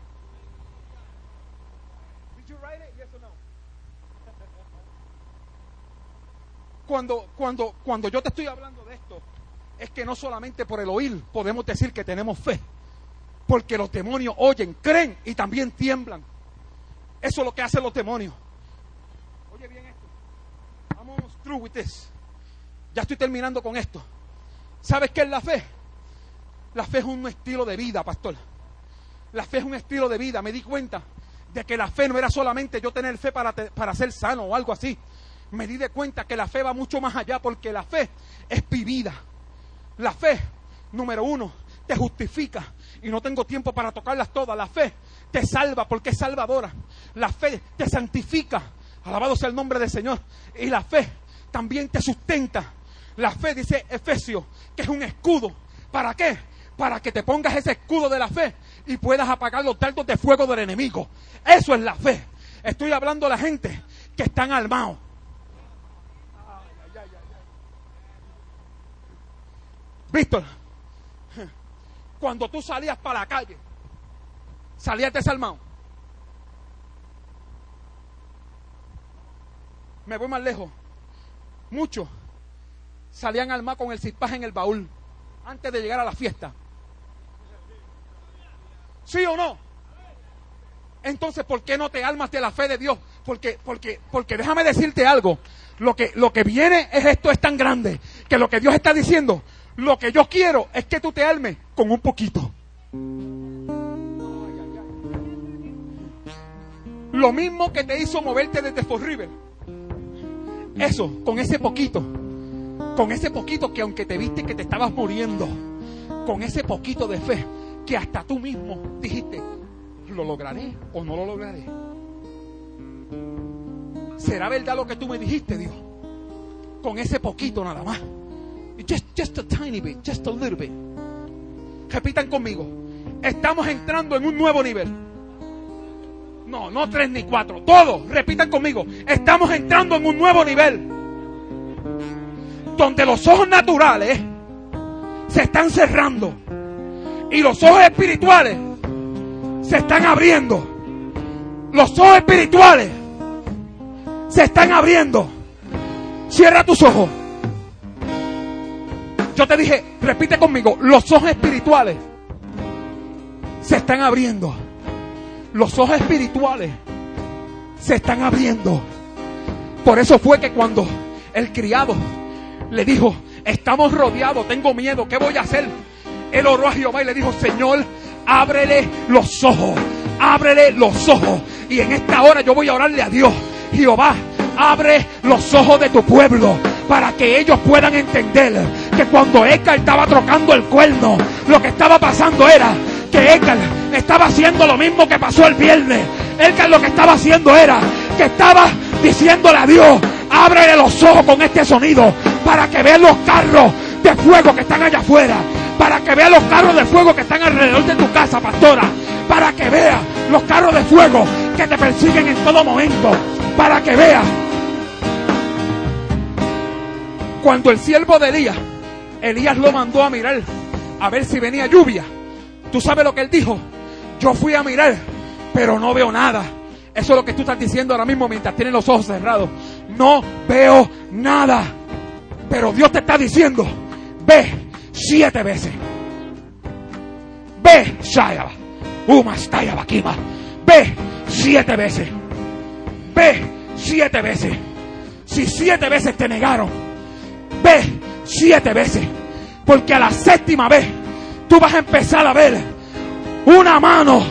Cuando yo te estoy hablando de esto, es que no solamente por el oír podemos decir que tenemos fe. Porque los demonios oyen, creen y también tiemblan. Eso es lo que hacen los demonios. Oye bien esto. I'm almost through with this. Ya estoy terminando con esto. ¿Sabes qué es la fe? La fe es un estilo de vida, pastor. La fe es un estilo de vida. Me di cuenta de que la fe no era solamente yo tener fe para ser sano o algo así. Me di de cuenta que la fe va mucho más allá, porque la fe es vivida. La fe, número uno, te justifica. Y no tengo tiempo para tocarlas todas. La fe te salva porque es salvadora. La fe te santifica. Alabado sea el nombre del Señor. Y la fe también te sustenta. La fe, dice Efesios, que es un escudo. ¿Para qué? Para que te pongas ese escudo de la fe y puedas apagar los dardos de fuego del enemigo. Eso es la fe. Estoy hablando a la gente que están armados. Víctor, cuando tú salías para la calle, salías desarmado. Me voy más lejos. Muchos salían armados con el cipaje en el baúl antes de llegar a la fiesta. ¿Sí o no? Entonces, ¿por qué no te armas de la fe de Dios? Porque déjame decirte algo. Lo que viene es tan grande que lo que Dios está diciendo, lo que yo quiero es que tú te armes con un poquito. Lo mismo que te hizo moverte desde Fall River. Eso, con ese poquito que aunque te viste que te estabas muriendo, con ese poquito de fe, que hasta tú mismo dijiste, ¿lo lograré o no lo lograré? ¿Será verdad lo que tú me dijiste, Dios? Con ese poquito nada más. Just a tiny bit, just a little bit. Repitan conmigo. Estamos entrando en un nuevo nivel. No 3 ni 4. Todos, repitan conmigo. Estamos entrando en un nuevo nivel. Donde los ojos naturales se están cerrando y los ojos espirituales se están abriendo. Los ojos espirituales se están abriendo. Cierra tus ojos. Yo te dije, repite conmigo, los ojos espirituales se están abriendo. Los ojos espirituales se están abriendo. Por eso fue que cuando el criado le dijo, estamos rodeados, tengo miedo, ¿qué voy a hacer? Él oró a Jehová y le dijo, Señor, ábrele los ojos, ábrele los ojos. Y en esta hora yo voy a orarle a Dios. Jehová, abre los ojos de tu pueblo para que ellos puedan entender que cuando Écar estaba trocando el cuerno, lo que estaba pasando era que Écar estaba haciendo lo mismo que pasó el viernes. Écar lo que estaba haciendo era que estaba diciéndole a Dios, ábrele los ojos con este sonido para que vean los carros de fuego que están allá afuera, para que vean los carros de fuego que están alrededor de tu casa, pastora, para que veas los carros de fuego que te persiguen en todo momento, para que veas. Cuando el siervo de Elías lo mandó a mirar a ver si venía lluvia, ¿tú sabes lo que él dijo? Yo fui a mirar, pero no veo nada. Eso es lo que tú estás diciendo ahora mismo mientras tienes los ojos cerrados. No veo nada. Pero Dios te está diciendo, ve 7 veces. Ve, Shayaba. Umastayaba Kima. Ve 7 veces. Ve 7 veces. Si 7 veces te negaron, ve 7 veces. Porque a la 7ª vez tú vas a empezar a ver una mano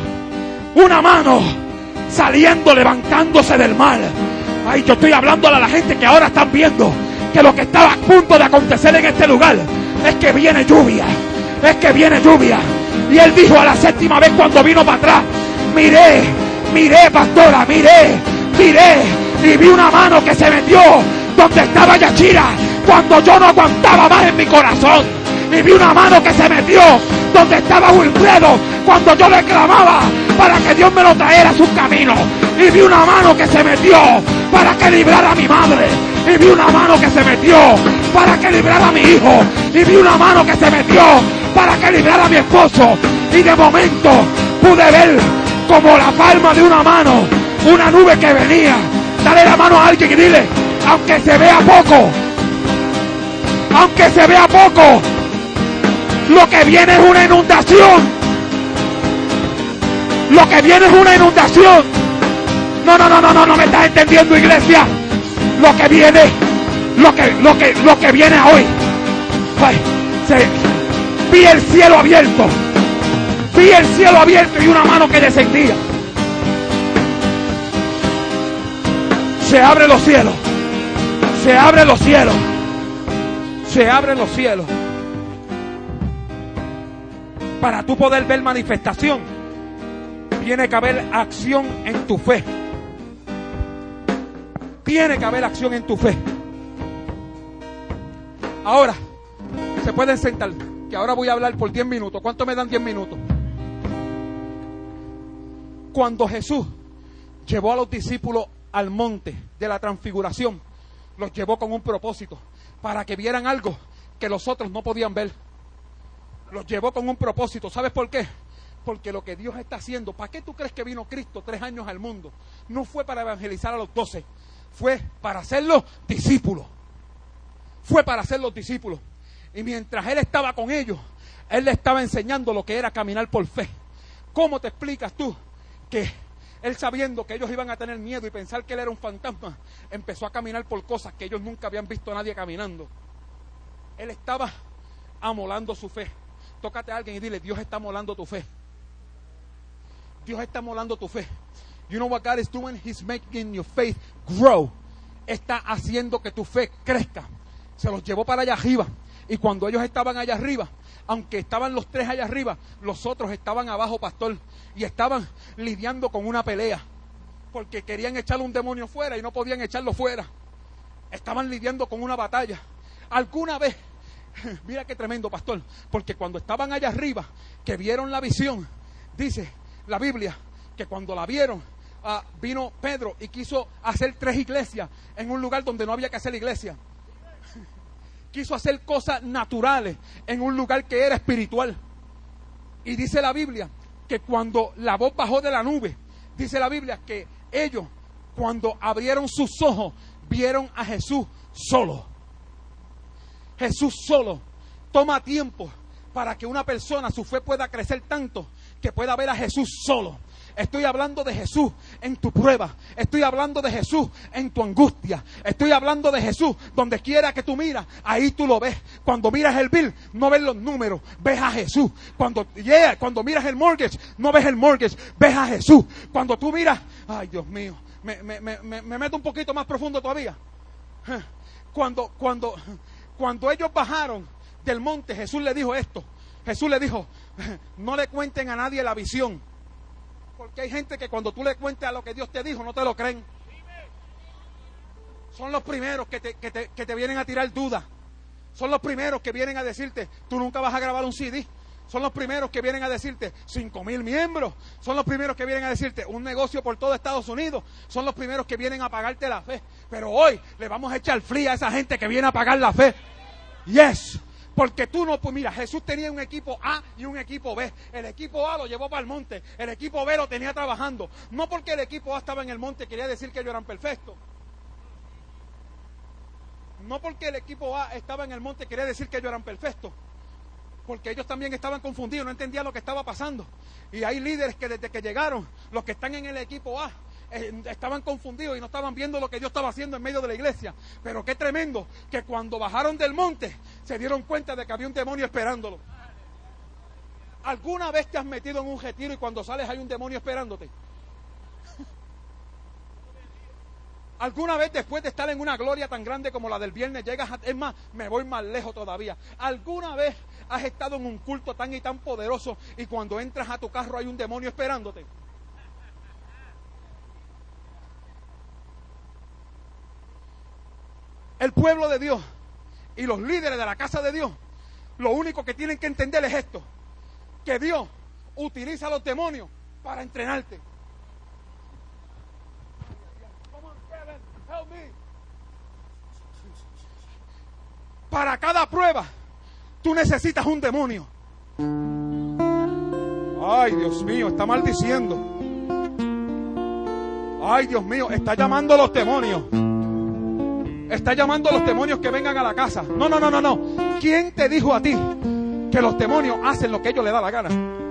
saliendo, levantándose del mar. Ay, yo estoy hablando a la gente que ahora están viendo que lo que estaba a punto de acontecer en este lugar es que viene lluvia. Es que viene lluvia. Y él dijo a la 7ª vez cuando vino para atrás, miré, pastora, miré, y vi una mano que se metió donde estaba Yachira cuando yo no aguantaba más en mi corazón. Y vi una mano que se metió donde estaba Wilfredo cuando yo le clamaba para que Dios me lo trajera a sus caminos. Y vi una mano que se metió para que librara a mi madre. Y vi una mano que se metió para que librara a mi hijo. Y vi una mano que se metió para que librara a mi esposo. Y de momento pude ver como la palma de una mano, una nube que venía. Dale la mano a alguien y dile, aunque se vea poco, lo que viene es una inundación. Lo que viene es una inundación. No me estás entendiendo, iglesia. Lo que viene hoy. Ay, vi el cielo abierto. Vi el cielo abierto y una mano que descendía. Se abren los cielos. Se abren los cielos. Se abren los cielos. Para tú poder ver manifestación, tiene que haber acción en tu fe. Tiene que haber acción en tu fe. Ahora, se pueden sentar, que ahora voy a hablar por 10 minutos. ¿Cuánto me dan 10 minutos? Cuando Jesús llevó a los discípulos al monte de la transfiguración, los llevó con un propósito, para que vieran algo que los otros no podían ver. Los llevó con un propósito. ¿Sabes por qué? Porque lo que Dios está haciendo, ¿para qué tú crees que vino Cristo 3 años al mundo? No fue para evangelizar a los 12, fue para hacerlos discípulos. Fue para hacerlos discípulos. Y mientras Él estaba con ellos, Él les estaba enseñando lo que era caminar por fe. ¿Cómo te explicas tú que Él, sabiendo que ellos iban a tener miedo y pensar que Él era un fantasma, empezó a caminar por cosas que ellos nunca habían visto a nadie caminando? Él estaba amolando su fe. Tócate a alguien y dile: Dios está amolando tu fe. Dios está amolando tu fe. You know what God is doing? He's making your faith grow. Está haciendo que tu fe crezca. Se los llevó para allá arriba. Y cuando ellos estaban allá arriba, aunque estaban los 3 allá arriba, los otros estaban abajo, pastor. Y estaban lidiando con una pelea. Porque querían echarle un demonio fuera y no podían echarlo fuera. Estaban lidiando con una batalla. Alguna vez, mira qué tremendo, pastor, porque cuando estaban allá arriba, que vieron la visión, dice la Biblia, que cuando la vieron, vino Pedro y quiso hacer 3 iglesias en un lugar donde no había que hacer iglesia. Quiso hacer cosas naturales en un lugar que era espiritual. Y dice la Biblia que cuando la voz bajó de la nube, dice la Biblia que ellos, cuando abrieron sus ojos, vieron a Jesús solo. Jesús solo. Toma tiempo para que una persona, su fe pueda crecer tanto que pueda ver a Jesús solo. Estoy hablando de Jesús en tu prueba. Estoy hablando de Jesús en tu angustia. Estoy hablando de Jesús donde quiera que tú miras, ahí tú lo ves. Cuando miras el bill, no ves los números, ves a Jesús. Cuando miras el mortgage, no ves el mortgage, ves a Jesús. Cuando tú miras, ay Dios mío, me meto un poquito más profundo todavía. Cuando ellos bajaron del monte, Jesús le dijo esto. Jesús le dijo: no le cuenten a nadie la visión. Porque hay gente que cuando tú le cuentes a lo que Dios te dijo, no te lo creen. Son los primeros que te vienen a tirar dudas. Son los primeros que vienen a decirte: tú nunca vas a grabar un CD. Son los primeros que vienen a decirte 5,000 miembros. Son los primeros que vienen a decirte un negocio por todo Estados Unidos. Son los primeros que vienen a pagarte la fe. Pero hoy le vamos a echar fría a esa gente que viene a pagar la fe. Yes. Porque tú no, pues mira, Jesús tenía un equipo A y un equipo B. El equipo A lo llevó para el monte, el equipo B lo tenía trabajando. No porque el equipo A estaba en el monte quería decir que ellos eran perfectos. No porque el equipo A estaba en el monte quería decir que ellos eran perfectos. Porque ellos también estaban confundidos, no entendían lo que estaba pasando. Y hay líderes que desde que llegaron, los que están en el equipo A, estaban confundidos y no estaban viendo lo que Dios estaba haciendo en medio de la iglesia. Pero qué tremendo que cuando bajaron del monte se dieron cuenta de que había un demonio esperándolo. ¿Alguna vez te has metido en un retiro y cuando sales hay un demonio esperándote? ¿Alguna vez después de estar en una gloria tan grande como la del viernes llegas a... Es más, me voy más lejos todavía. ¿Alguna vez has estado en un culto tan y tan poderoso y cuando entras a tu carro hay un demonio esperándote? El pueblo de Dios y los líderes de la casa de Dios, lo único que tienen que entender es esto: que Dios utiliza a los demonios para entrenarte. Para cada prueba, tú necesitas un demonio. Ay, Dios mío, está maldiciendo. Ay, Dios mío, está llamando a los demonios. Está llamando a los demonios que vengan a la casa. No. ¿Quién te dijo a ti que los demonios hacen lo que ellos les da la gana?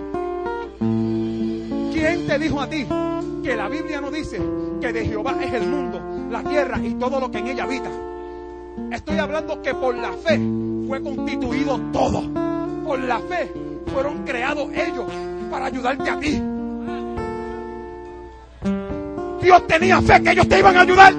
¿Quién te dijo a ti que la Biblia no dice que de Jehová es el mundo, la tierra y todo lo que en ella habita? Estoy hablando que por la fe fue constituido todo. Por la fe fueron creados ellos. para ayudarte a ti. Dios tenía fe que ellos te iban a ayudar.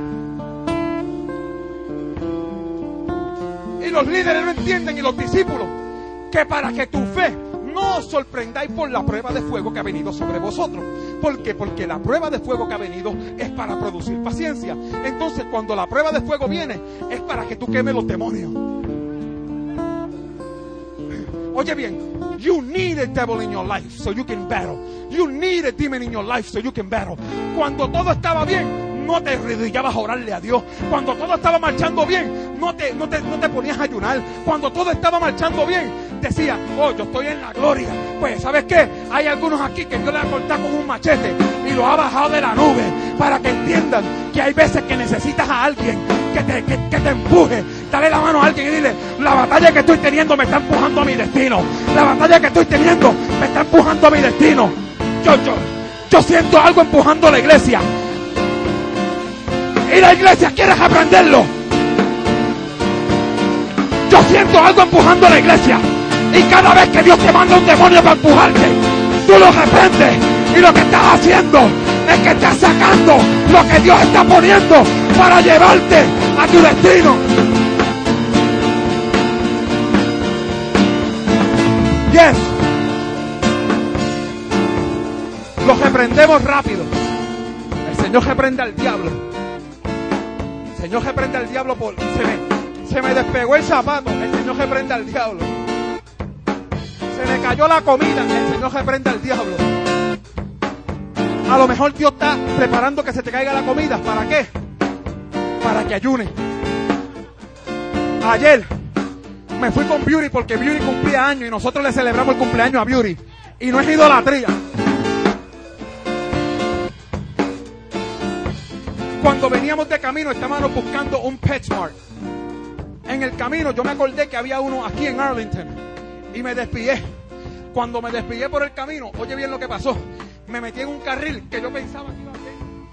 Y los líderes no entienden, y los discípulos, que para que tu fe no os sorprendáis por la prueba de fuego que ha venido sobre vosotros. ¿Por qué? Porque la prueba de fuego que ha venido es para producir paciencia. Entonces, cuando la prueba de fuego viene, es para que tú quemes los demonios. Oye bien, you need a devil in your life so you can battle. You need a demon in your life so you can battle. Cuando todo estaba bien, no te arrodillabas a orarle a Dios. Cuando todo estaba marchando bien, no te ponías a ayunar. Cuando todo estaba marchando bien, decías, oh, yo estoy en la gloria. Pues, ¿sabes qué? Hay algunos aquí que Dios le ha cortado con un machete y lo ha bajado de la nube para que entiendan que hay veces que necesitas a alguien que te empuje. Dale la mano a alguien y dile, la batalla que estoy teniendo me está empujando a mi destino. La batalla que estoy teniendo me está empujando a mi destino. Yo siento algo empujando a la iglesia. Y la iglesia quiere aprenderlo. Yo siento algo empujando a la iglesia. Y cada vez que Dios te manda un demonio para empujarte, tú lo reprendes. Y lo que estás haciendo es que estás sacando lo que Dios está poniendo para llevarte a tu destino. Yes. Lo reprendemos rápido. El Señor reprende al diablo. El Señor reprende al diablo por... Se me despegó el zapato. El Señor reprende al diablo. Se me cayó la comida. El Señor reprende al diablo. A lo mejor Dios está preparando que se te caiga la comida. ¿Para qué? Para que ayune. Ayer me fui con Beauty porque Beauty cumplía años y nosotros le celebramos el cumpleaños a Beauty. Y no es idolatría. Cuando veníamos de camino estábamos buscando un PetSmart. En el camino yo me acordé que había uno aquí en Arlington y me desvié. Cuando me desvié por el camino, oye bien lo que pasó. Me metí en un carril que yo pensaba que iba bien.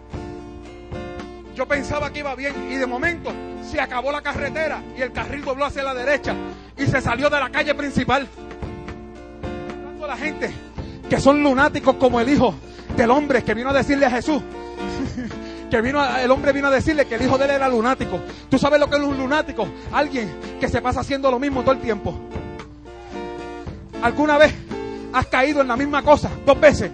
Yo pensaba que iba bien y de momento se acabó la carretera y el carril dobló hacia la derecha y se salió de la calle principal. Hablando a la gente que son lunáticos como el hijo del hombre que vino a decirle a Jesús. El hombre vino a decirle que el hijo de él era lunático. ¿Tú sabes lo que es un lunático? Alguien que se pasa haciendo lo mismo todo el tiempo. ¿Alguna vez has caído en la misma cosa 2 veces?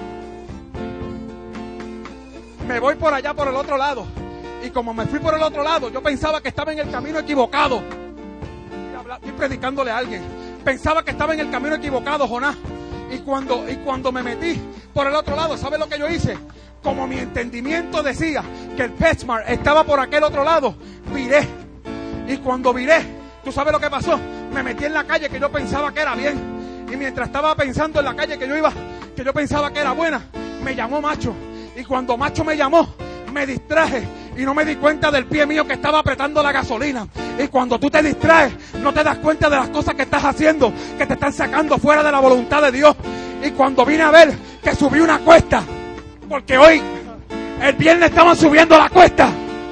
Me voy por allá por el otro lado. Y como me fui por el otro lado, yo pensaba que estaba en el camino equivocado. Estoy predicándole a alguien. Pensaba que estaba en el camino equivocado, Jonás. Y cuando me metí por el otro lado, ¿sabes lo que yo hice? Como mi entendimiento decía que el PetSmart estaba por aquel otro lado, viré. Y cuando viré, ¿tú sabes lo que pasó? Me metí en la calle que yo pensaba que era bien. Y mientras estaba pensando en la calle que yo pensaba que era buena, me llamó Macho. Y cuando Macho me llamó, me distraje y no me di cuenta del pie mío que estaba apretando la gasolina. Y cuando tú te distraes, no te das cuenta de las cosas que estás haciendo, que te están sacando fuera de la voluntad de Dios. Y cuando vine a ver que subí una cuesta, porque hoy, el viernes estaban subiendo la cuesta.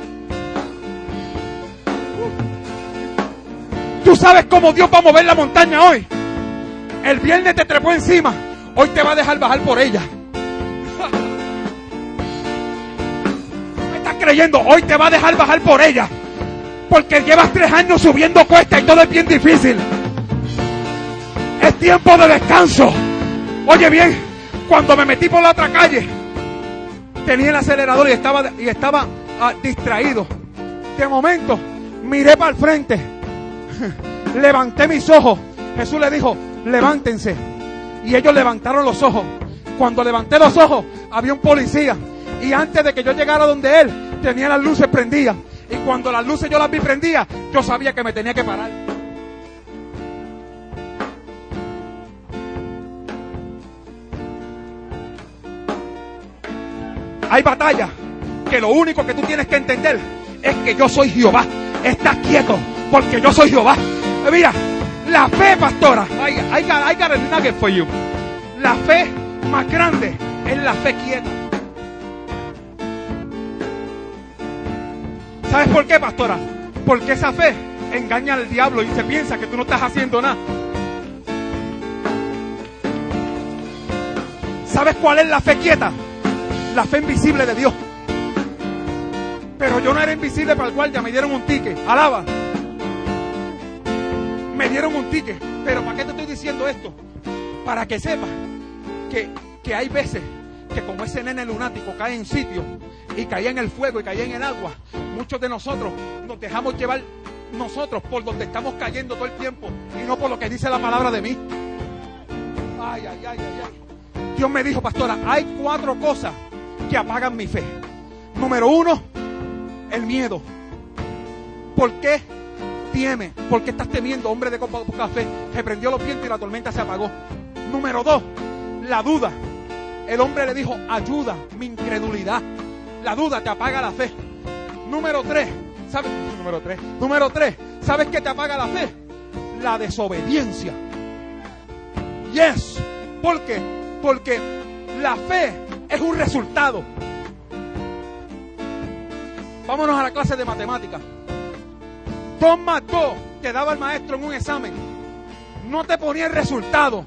Tú sabes cómo Dios va a mover la montaña hoy. El viernes te trepó encima, hoy te va a dejar bajar por ella. ¿Me estás creyendo? Hoy te va a dejar bajar por ella. Porque llevas 3 años subiendo cuesta y todo es bien difícil. Es tiempo de descanso. Oye bien, cuando me metí por la otra calle, tenía el acelerador y estaba distraído. De momento, miré para el frente. Levanté mis ojos. Jesús le dijo, levántense. Y ellos levantaron los ojos. Cuando levanté los ojos, había un policía. Y antes de que yo llegara donde él, tenía las luces prendidas. Y cuando las luces yo las vi prendidas, yo sabía que me tenía que parar. Hay batallas que lo único que tú tienes que entender es que yo soy Jehová. Estás quieto porque yo soy Jehová. Mira, la fe, pastora. I got a nugget for you. La fe más grande es la fe quieta. ¿Sabes por qué, pastora? Porque esa fe engaña al diablo y se piensa que tú no estás haciendo nada. ¿Sabes cuál es la fe quieta? La fe invisible de Dios. Pero yo no era invisible para el cual ya me dieron un ticket. Alaba. Me dieron un ticket. Pero ¿para qué te estoy diciendo esto? Para que sepas que hay veces que como ese nene lunático cae en sitio y caía en el fuego y caía en el agua, muchos de nosotros nos dejamos llevar nosotros por donde estamos cayendo todo el tiempo y no por lo que dice la palabra de mí. Ay, ay, ay, ay, ay. Dios me dijo, pastora, hay 4 cosas que apagan mi fe. Número 1, el miedo. ¿Por qué teme? ¿Por qué estás temiendo, hombre de poca fe? Reprendió los vientos y la tormenta se apagó. Número 2, la duda. El hombre le dijo, ayuda mi incredulidad. La duda te apaga la fe. Número 3, ¿sabes? Número 3, ¿sabes qué te apaga la fe? La desobediencia. Yes. ¿Por qué? Porque la fe es un resultado. Vámonos a la clase de matemáticas. 2 más 2 que daba el maestro en un examen. No te ponía el resultado.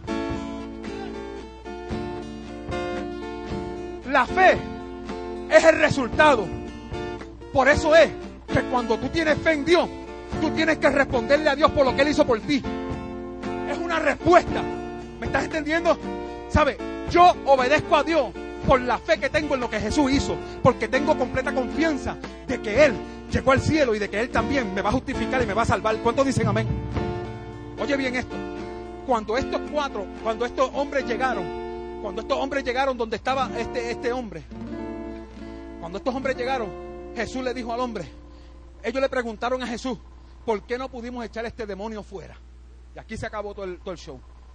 La fe es el resultado. Por eso es que cuando tú tienes fe en Dios, tú tienes que responderle a Dios por lo que Él hizo por ti. Es una respuesta. ¿Me estás entendiendo? ¿Sabes? Yo obedezco a Dios por la fe que tengo en lo que Jesús hizo. Porque tengo completa confianza de que Él llegó al cielo y de que Él también me va a justificar y me va a salvar. ¿Cuántos dicen amén? Oye bien esto. Cuando estos hombres llegaron donde estaba este hombre, cuando estos hombres llegaron, Jesús le dijo al hombre, ellos le preguntaron a Jesús, ¿por qué no pudimos echar este demonio fuera? Y aquí se acabó todo el show.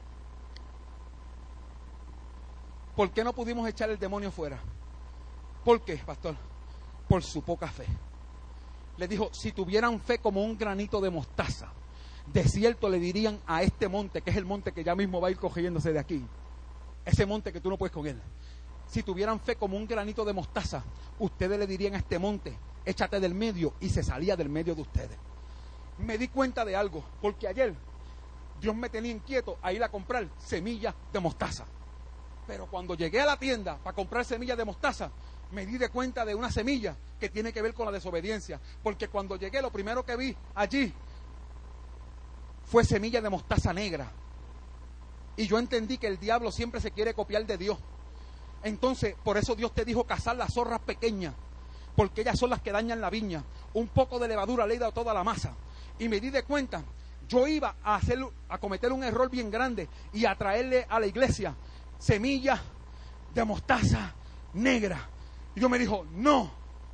¿Por qué no pudimos echar el demonio fuera? ¿Por qué, pastor? Por su poca fe. Le dijo, si tuvieran fe como un granito de mostaza, de cierto le dirían a este monte, que es el monte que ya mismo va a ir cogiéndose de aquí, ese monte que tú no puedes con él. Si tuvieran fe como un granito de mostaza, ustedes le dirían a este monte, échate del medio, y se salía del medio de ustedes. Me di cuenta de algo, porque ayer Dios me tenía inquieto a ir a comprar semillas de mostaza. Pero cuando llegué a la tienda para comprar semillas de mostaza, me di de cuenta de una semilla que tiene que ver con la desobediencia. Porque cuando llegué, lo primero que vi allí fue semilla de mostaza negra. Y yo entendí que el diablo siempre se quiere copiar de Dios. Entonces, por eso Dios te dijo cazar las zorras pequeñas, porque ellas son las que dañan la viña. Un poco de levadura le he dado toda la masa. Y me di de cuenta, yo iba a cometer un error bien grande y a traerle a la iglesia semillas de mostaza negra. Y Dios me dijo, no.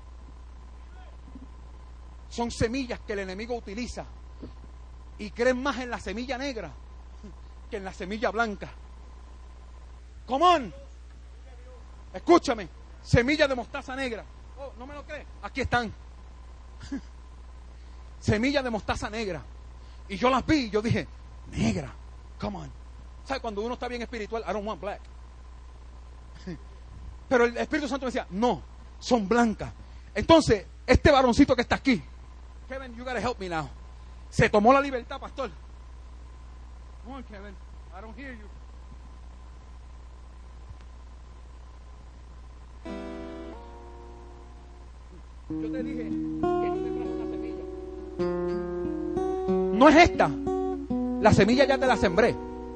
Son semillas que el enemigo utiliza y creen más en la semilla negra que en la semilla blanca. Come on. Escúchame. Semillas de mostaza negra. Oh, ¿no me lo crees? Aquí están. Semillas de mostaza negra. Y yo las vi y yo dije, negra. Come on. ¿Sabes? Cuando uno está bien espiritual, I don't want black. Pero el Espíritu Santo me decía, no, son blancas. Entonces, este varoncito que está aquí, Kevin, you gotta help me now. Se tomó la libertad, pastor. Come on, Kevin, I don't hear you. Yo te dije que yo te traje una semilla. No es esta. La semilla ya te la sembré.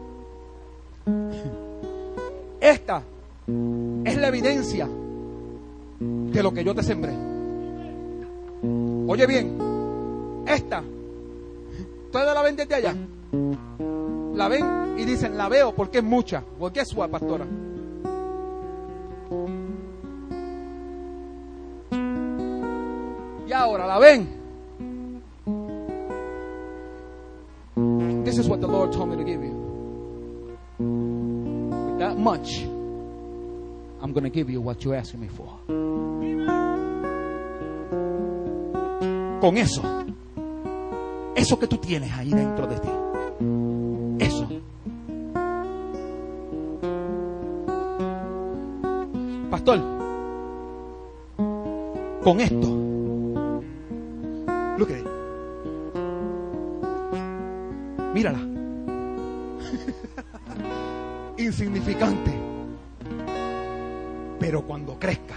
Esta es la evidencia de lo que yo te sembré. Oye bien, esta, ustedes la ven desde allá, la ven y dicen, la veo porque es mucha. Well, guess what, pastora? Y ahora la ven. This is what the Lord told me to give you. With that much, I'm going to give you what you're asking me for. Con eso que tú tienes ahí dentro de ti, eso. Pastor, con esto, look at it. Mírala. Insignificante. pero cuando crezca,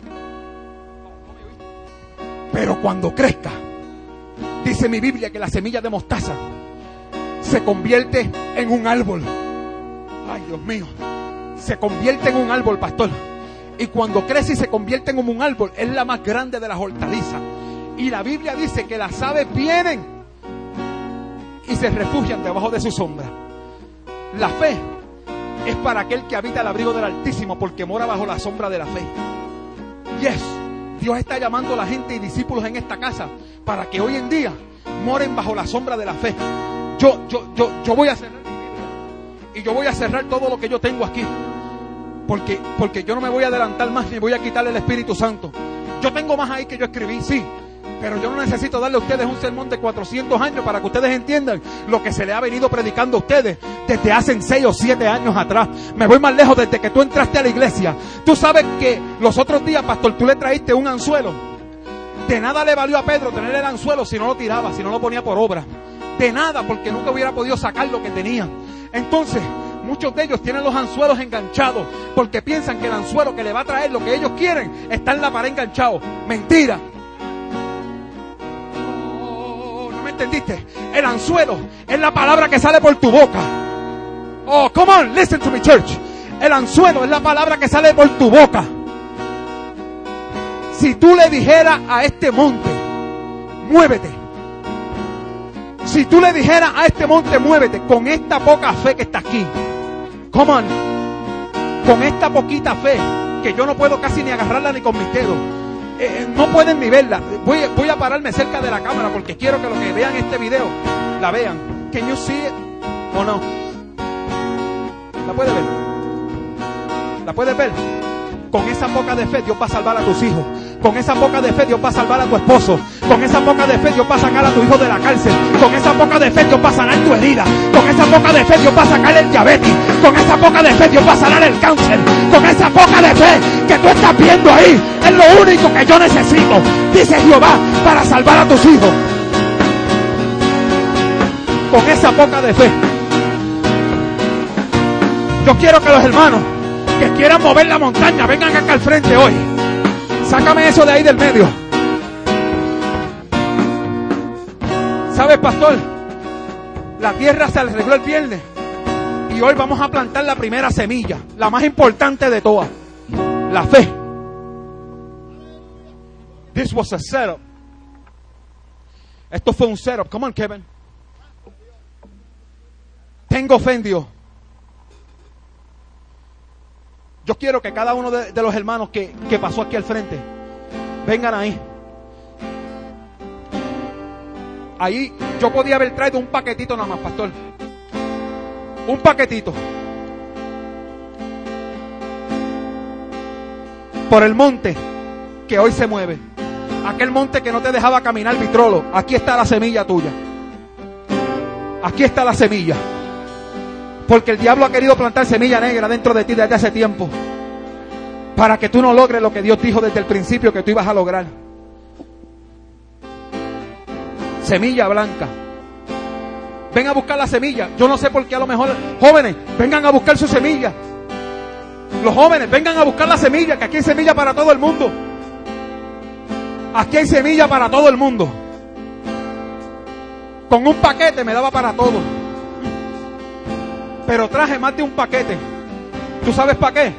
dice mi Biblia que la semilla de mostaza se convierte en un árbol. Ay, Dios mío, se convierte en un árbol, pastor. Y cuando crece y se convierte en un árbol, es la más grande de las hortalizas. Y la Biblia dice que las aves vienen y se refugian debajo de su sombra. La fe es para aquel que habita el abrigo del Altísimo, porque mora bajo la sombra de la fe. Yes, Dios está llamando a la gente y discípulos en esta casa para que hoy en día moren bajo la sombra de la fe. Yo voy a cerrar mi Biblia y yo voy a cerrar todo lo que yo tengo aquí, porque yo no me voy a adelantar más ni voy a quitarle el Espíritu Santo. Yo tengo más ahí que yo escribí, sí, pero yo no necesito darle a ustedes un sermón de 400 años para que ustedes entiendan lo que se le ha venido predicando a ustedes desde hace 6 o 7 años atrás. Me voy más lejos, desde que tú entraste a la iglesia. Tú sabes que los otros días, pastor, tú le traíste un anzuelo. De nada le valió a Pedro tener el anzuelo si no lo tiraba, si no lo ponía por obra. De nada, porque nunca hubiera podido sacar lo que tenía. Entonces, muchos de ellos tienen los anzuelos enganchados porque piensan que el anzuelo que le va a traer lo que ellos quieren está en la pared enganchado. Mentira. ¿No me entendiste? El anzuelo es la palabra que sale por tu boca. Oh, come on, listen to me, church. El anzuelo es la palabra que sale por tu boca. Si tú le dijeras a este monte, muévete. Si tú le dijeras a este monte, muévete, con esta poca fe que está aquí. Come on. Con esta poquita fe, que yo no puedo casi ni agarrarla ni con mis dedos. No pueden ni verla. Voy a pararme cerca de la cámara porque quiero que los que vean este video la vean. Can you see it? ¿O no? ¿La puedes ver? ¿La puedes ver? Con esa poca de fe Dios va a salvar a tus hijos. Con esa poca de fe Dios va a salvar a tu esposo. Con esa poca de fe Dios va a sacar a tu hijo de la cárcel. Con esa poca de fe Dios va a sanar tu herida. Con esa poca de fe Dios va a sacar el diabetes. Con esa poca de fe Dios va a sanar el cáncer. Con esa poca de fe que tú estás viendo ahí, es lo único que yo necesito, dice Jehová, para salvar a tus hijos. Con esa poca de fe. Yo quiero que los hermanos que quieran mover la montaña vengan acá al frente hoy. Sácame eso de ahí del medio. ¿Sabes, pastor? La tierra se arregló el viernes y hoy vamos a plantar la primera semilla, la más importante de todas, la fe. This was a setup. Esto fue un setup. Come on, Kevin. Tengo fe en Dios. Yo quiero que cada uno de los hermanos que pasó aquí al frente vengan ahí. Ahí yo podía haber traído un paquetito nada más, pastor. Un paquetito. Por el monte que hoy se mueve. Aquel monte que no te dejaba caminar vitrolo. Aquí está la semilla tuya. Aquí está la semilla. Porque el diablo ha querido plantar semilla negra dentro de ti desde hace tiempo. Para que tú no logres lo que Dios dijo desde el principio que tú ibas a lograr. Semilla blanca. Ven a buscar la semilla. Yo no sé por qué a lo mejor, jóvenes, vengan a buscar su semilla. Los jóvenes, vengan a buscar la semilla, que aquí hay semilla para todo el mundo. Aquí hay semilla para todo el mundo. Con un paquete me daba para todo. Pero traje más de un paquete. ¿Tú sabes para qué?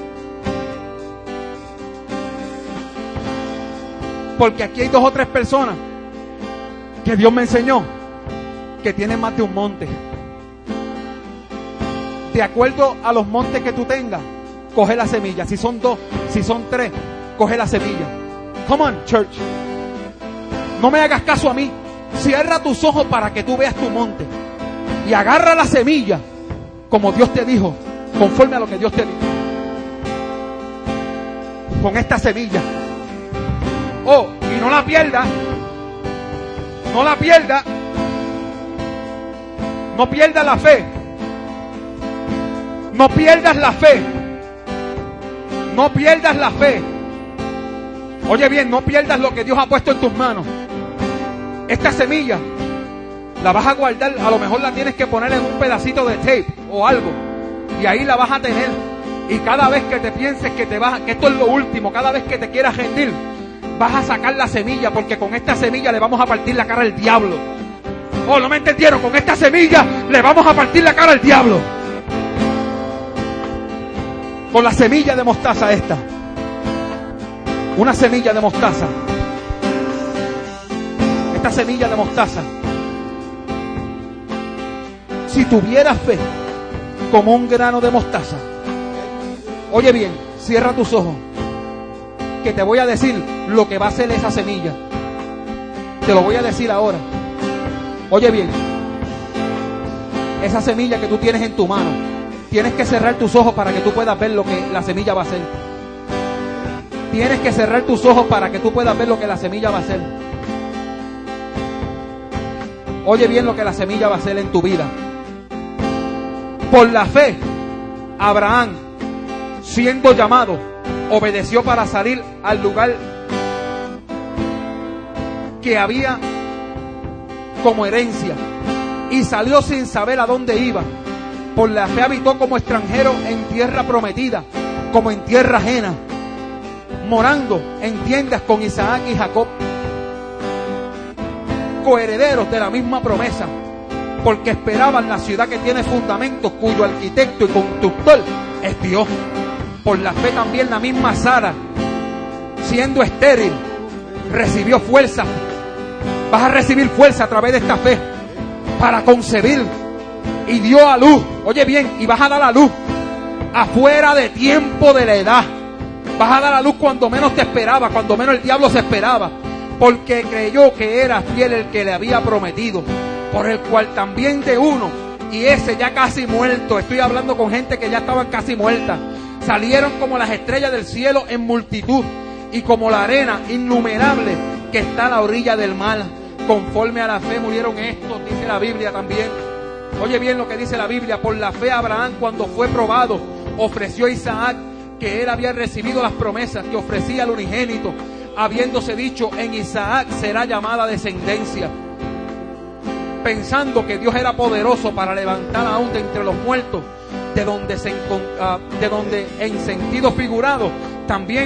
Porque aquí hay 2 o 3 personas que Dios me enseñó que tienen más de un monte. De acuerdo a los montes que tú tengas, coge la semilla. Si son 2, si son 3, coge la semilla. Come on, church. No me hagas caso a mí. Cierra tus ojos para que tú veas tu monte. Y agarra la semilla como Dios te dijo, conforme a lo que Dios te dijo. Con esta semilla. Oh, y no la pierdas. No la pierdas. No pierdas la fe. No pierdas la fe. No pierdas la fe. Oye bien, no pierdas lo que Dios ha puesto en tus manos. Esta semilla la vas a guardar, a lo mejor la tienes que poner en un pedacito de tape o algo, y ahí la vas a tener. Y cada vez que te pienses que te vas, que esto es lo último, cada vez que te quieras rendir, vas a sacar la semilla, porque con esta semilla le vamos a partir la cara al diablo. Oh, ¿no me entendieron? Con esta semilla le vamos a partir la cara al diablo. Con la semilla de mostaza esta. Una semilla de mostaza. Esta semilla de mostaza. Si tuvieras fe como un grano de mostaza. Oye bien, cierra tus ojos. Que te voy a decir lo que va a hacer esa semilla. Te lo voy a decir ahora. Oye bien. Esa semilla que tú tienes en tu mano. Tienes que cerrar tus ojos para que tú puedas ver lo que la semilla va a hacer. Tienes que cerrar tus ojos para que tú puedas ver lo que la semilla va a hacer. Oye bien lo que la semilla va a hacer en tu vida. Por la fe, Abraham, siendo llamado, obedeció para salir al lugar que había como herencia y salió sin saber a dónde iba. Por la fe habitó como extranjero en tierra prometida, como en tierra ajena, morando en tiendas con Isaac y Jacob, coherederos de la misma promesa, porque esperaban la ciudad que tiene fundamentos, cuyo arquitecto y constructor es Dios. Por la fe también la misma Sara, siendo estéril, recibió fuerza. Vas a recibir fuerza a través de esta fe para concebir, y dio a luz. Oye bien, y vas a dar a luz afuera de tiempo de la edad. Vas a dar a luz cuando menos te esperaba, cuando menos el diablo se esperaba, porque creyó que era fiel el que le había prometido, por el cual también de uno, y ese ya casi muerto, estoy hablando con gente que ya estaban casi muertas, salieron como las estrellas del cielo en multitud, y como la arena innumerable que está a la orilla del mar. Conforme a la fe murieron estos, dice la Biblia también. Oye bien lo que dice la Biblia. Por la fe Abraham, cuando fue probado, ofreció a Isaac, que él había recibido las promesas que ofrecía al unigénito, habiéndose dicho: en Isaac será llamada descendencia, pensando que Dios era poderoso para levantar aún de entre los muertos, de donde en sentido figurado también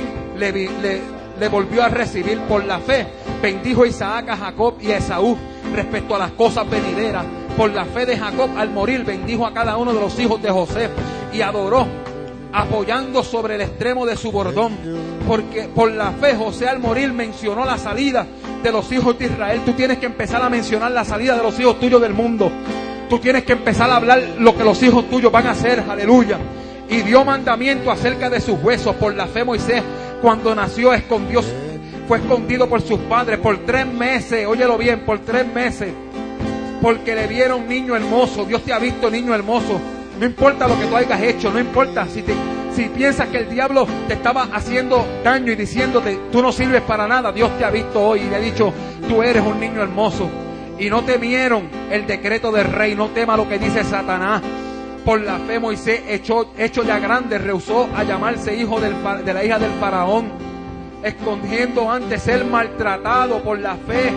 le volvió a recibir. Por la fe bendijo Isaac a Jacob y a Esaú respecto a las cosas venideras. Por la fe de Jacob, al morir, bendijo a cada uno de los hijos de José y adoró, apoyando sobre el extremo de su bordón. Porque por la fe José, al morir, mencionó la salida de los hijos de Israel. Tú tienes que empezar a mencionar la salida de los hijos tuyos del mundo. Tú tienes que empezar a hablar lo que los hijos tuyos van a hacer. Aleluya. Y dio mandamiento acerca de sus huesos. Por la fe Moisés, cuando nació, fue escondido por sus padres por 3 meses. Óyelo bien, por 3 meses. Porque le vieron niño hermoso. Dios te ha visto niño hermoso. No importa lo que tú hayas hecho, no importa si piensas que el diablo te estaba haciendo daño y diciéndote: tú no sirves para nada. Dios te ha visto hoy y le ha dicho: tú eres un niño hermoso. Y no temieron el decreto del rey. No tema lo que dice Satanás. Por la fe Moisés, hecho ya grande, rehusó a llamarse hijo de la hija del faraón, escondiendo antes ser maltratado. Por la fe,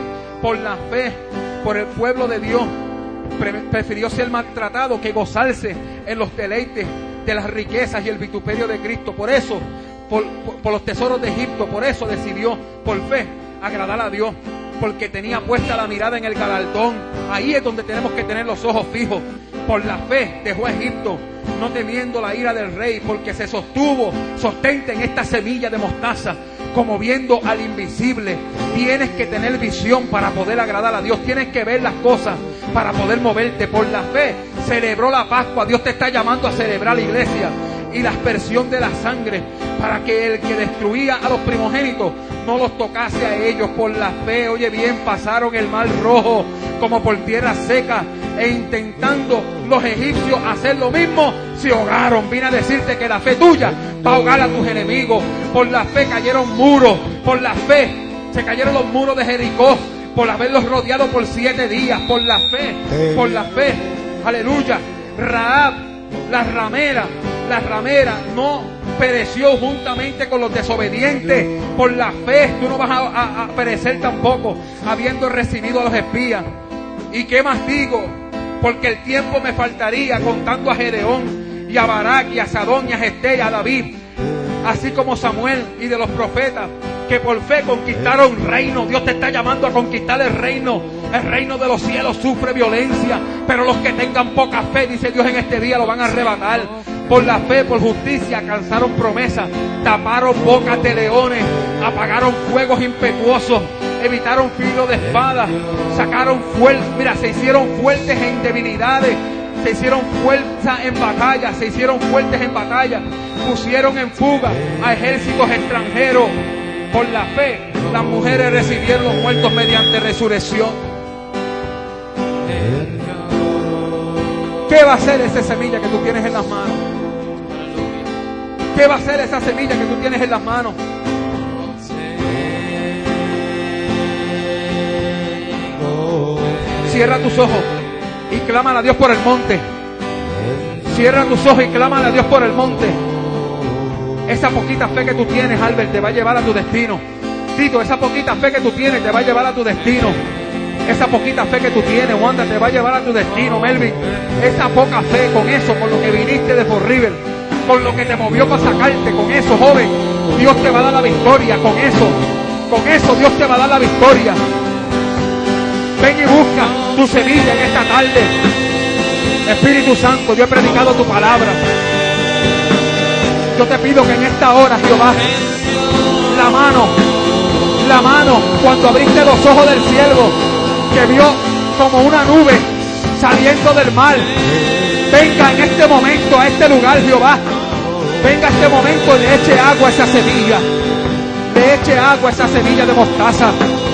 por el pueblo de Dios, prefirió ser maltratado que gozarse en los deleites de las riquezas y el vituperio de Cristo. Por eso, por los tesoros de Egipto, por eso decidió, por fe, agradar a Dios, porque tenía puesta la mirada en el galardón. Ahí es donde tenemos que tener los ojos fijos. Por la fe dejó a Egipto, no temiendo la ira del rey, porque se sostente en esta semilla de mostaza, como viendo al invisible. Tienes que tener visión para poder agradar a Dios. Tienes que ver las cosas para poder moverte. Por la fe celebró la Pascua. Dios te está llamando a celebrar la iglesia y la aspersión de la sangre, para que el que destruía a los primogénitos no los tocase a ellos. Por la fe, oye bien, pasaron el mar rojo como por tierra seca, e intentando los egipcios hacer lo mismo, se ahogaron. Vine a decirte que la fe tuya va a ahogar a tus enemigos. Por la fe cayeron muros. Por la fe se cayeron los muros de Jericó, por haberlos rodeado por 7 días. Por la fe, aleluya. Rahab, la ramera no pereció juntamente con los desobedientes. Por la fe tú no vas a perecer tampoco, habiendo recibido a los espías. ¿Y qué más digo? Porque el tiempo me faltaría contando a Gedeón y a Barak, y a Sadón, y a Gesté, y a David, así como Samuel y de los profetas, que por fe conquistaron reino. Dios te está llamando a conquistar el reino. El reino de los cielos sufre violencia, pero los que tengan poca fe, dice Dios, en este día lo van a arrebatar. Por la fe, por justicia, alcanzaron promesas, taparon bocas de leones, apagaron fuegos impetuosos, evitaron filo de espada, se hicieron fuertes en debilidades, se hicieron fuerza en batalla, se hicieron fuertes en batalla, pusieron en fuga a ejércitos extranjeros. Por la fe, las mujeres recibieron los muertos mediante resurrección. ¿Qué va a hacer esa semilla que tú tienes en las manos? ¿Qué va a hacer esa semilla que tú tienes en las manos? Cierra tus ojos y clámale a Dios por el monte. Cierra tus ojos y clámale a Dios por el monte. Esa poquita fe que tú tienes, Albert, te va a llevar a tu destino. Tito, esa poquita fe que tú tienes te va a llevar a tu destino. Esa poquita fe que tú tienes, Wanda, te va a llevar a tu destino. Melvin, esa poca fe, con eso, con lo que viniste de Fall River, con lo que te movió para sacarte, con eso, joven, Dios te va a dar la victoria. Con eso Dios te va a dar la victoria. Ven y busca tu semilla en esta tarde. Espíritu Santo, yo he predicado tu palabra. Yo te pido que en esta hora, Jehová, la mano, cuando abriste los ojos del siervo, que vio como una nube saliendo del mar, venga en este momento a este lugar, Jehová. Venga a este momento y le eche agua a esa semilla. Le eche agua a esa semilla de mostaza.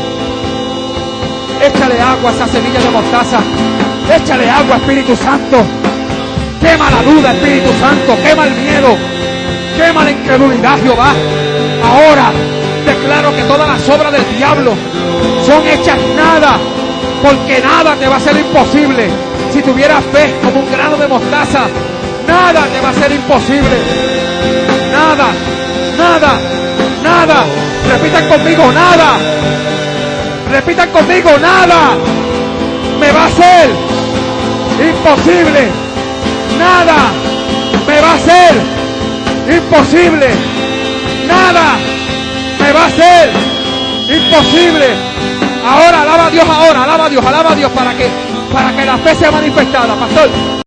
Échale agua a esa semilla de mostaza. Échale agua, Espíritu Santo. Quema la duda, Espíritu Santo. Quema el miedo. Quema la incredulidad, Jehová. Ahora declaro que todas las obras del diablo son hechas nada, porque nada te va a ser imposible. Si tuvieras fe como un grano de mostaza, nada te va a ser imposible. Nada, nada, nada. Repitan conmigo, nada. Repitan conmigo, nada me va a ser imposible. Nada me va a ser imposible. Nada me va a ser imposible. Ahora alaba a Dios, alaba a Dios para que la fe sea manifestada, pastor.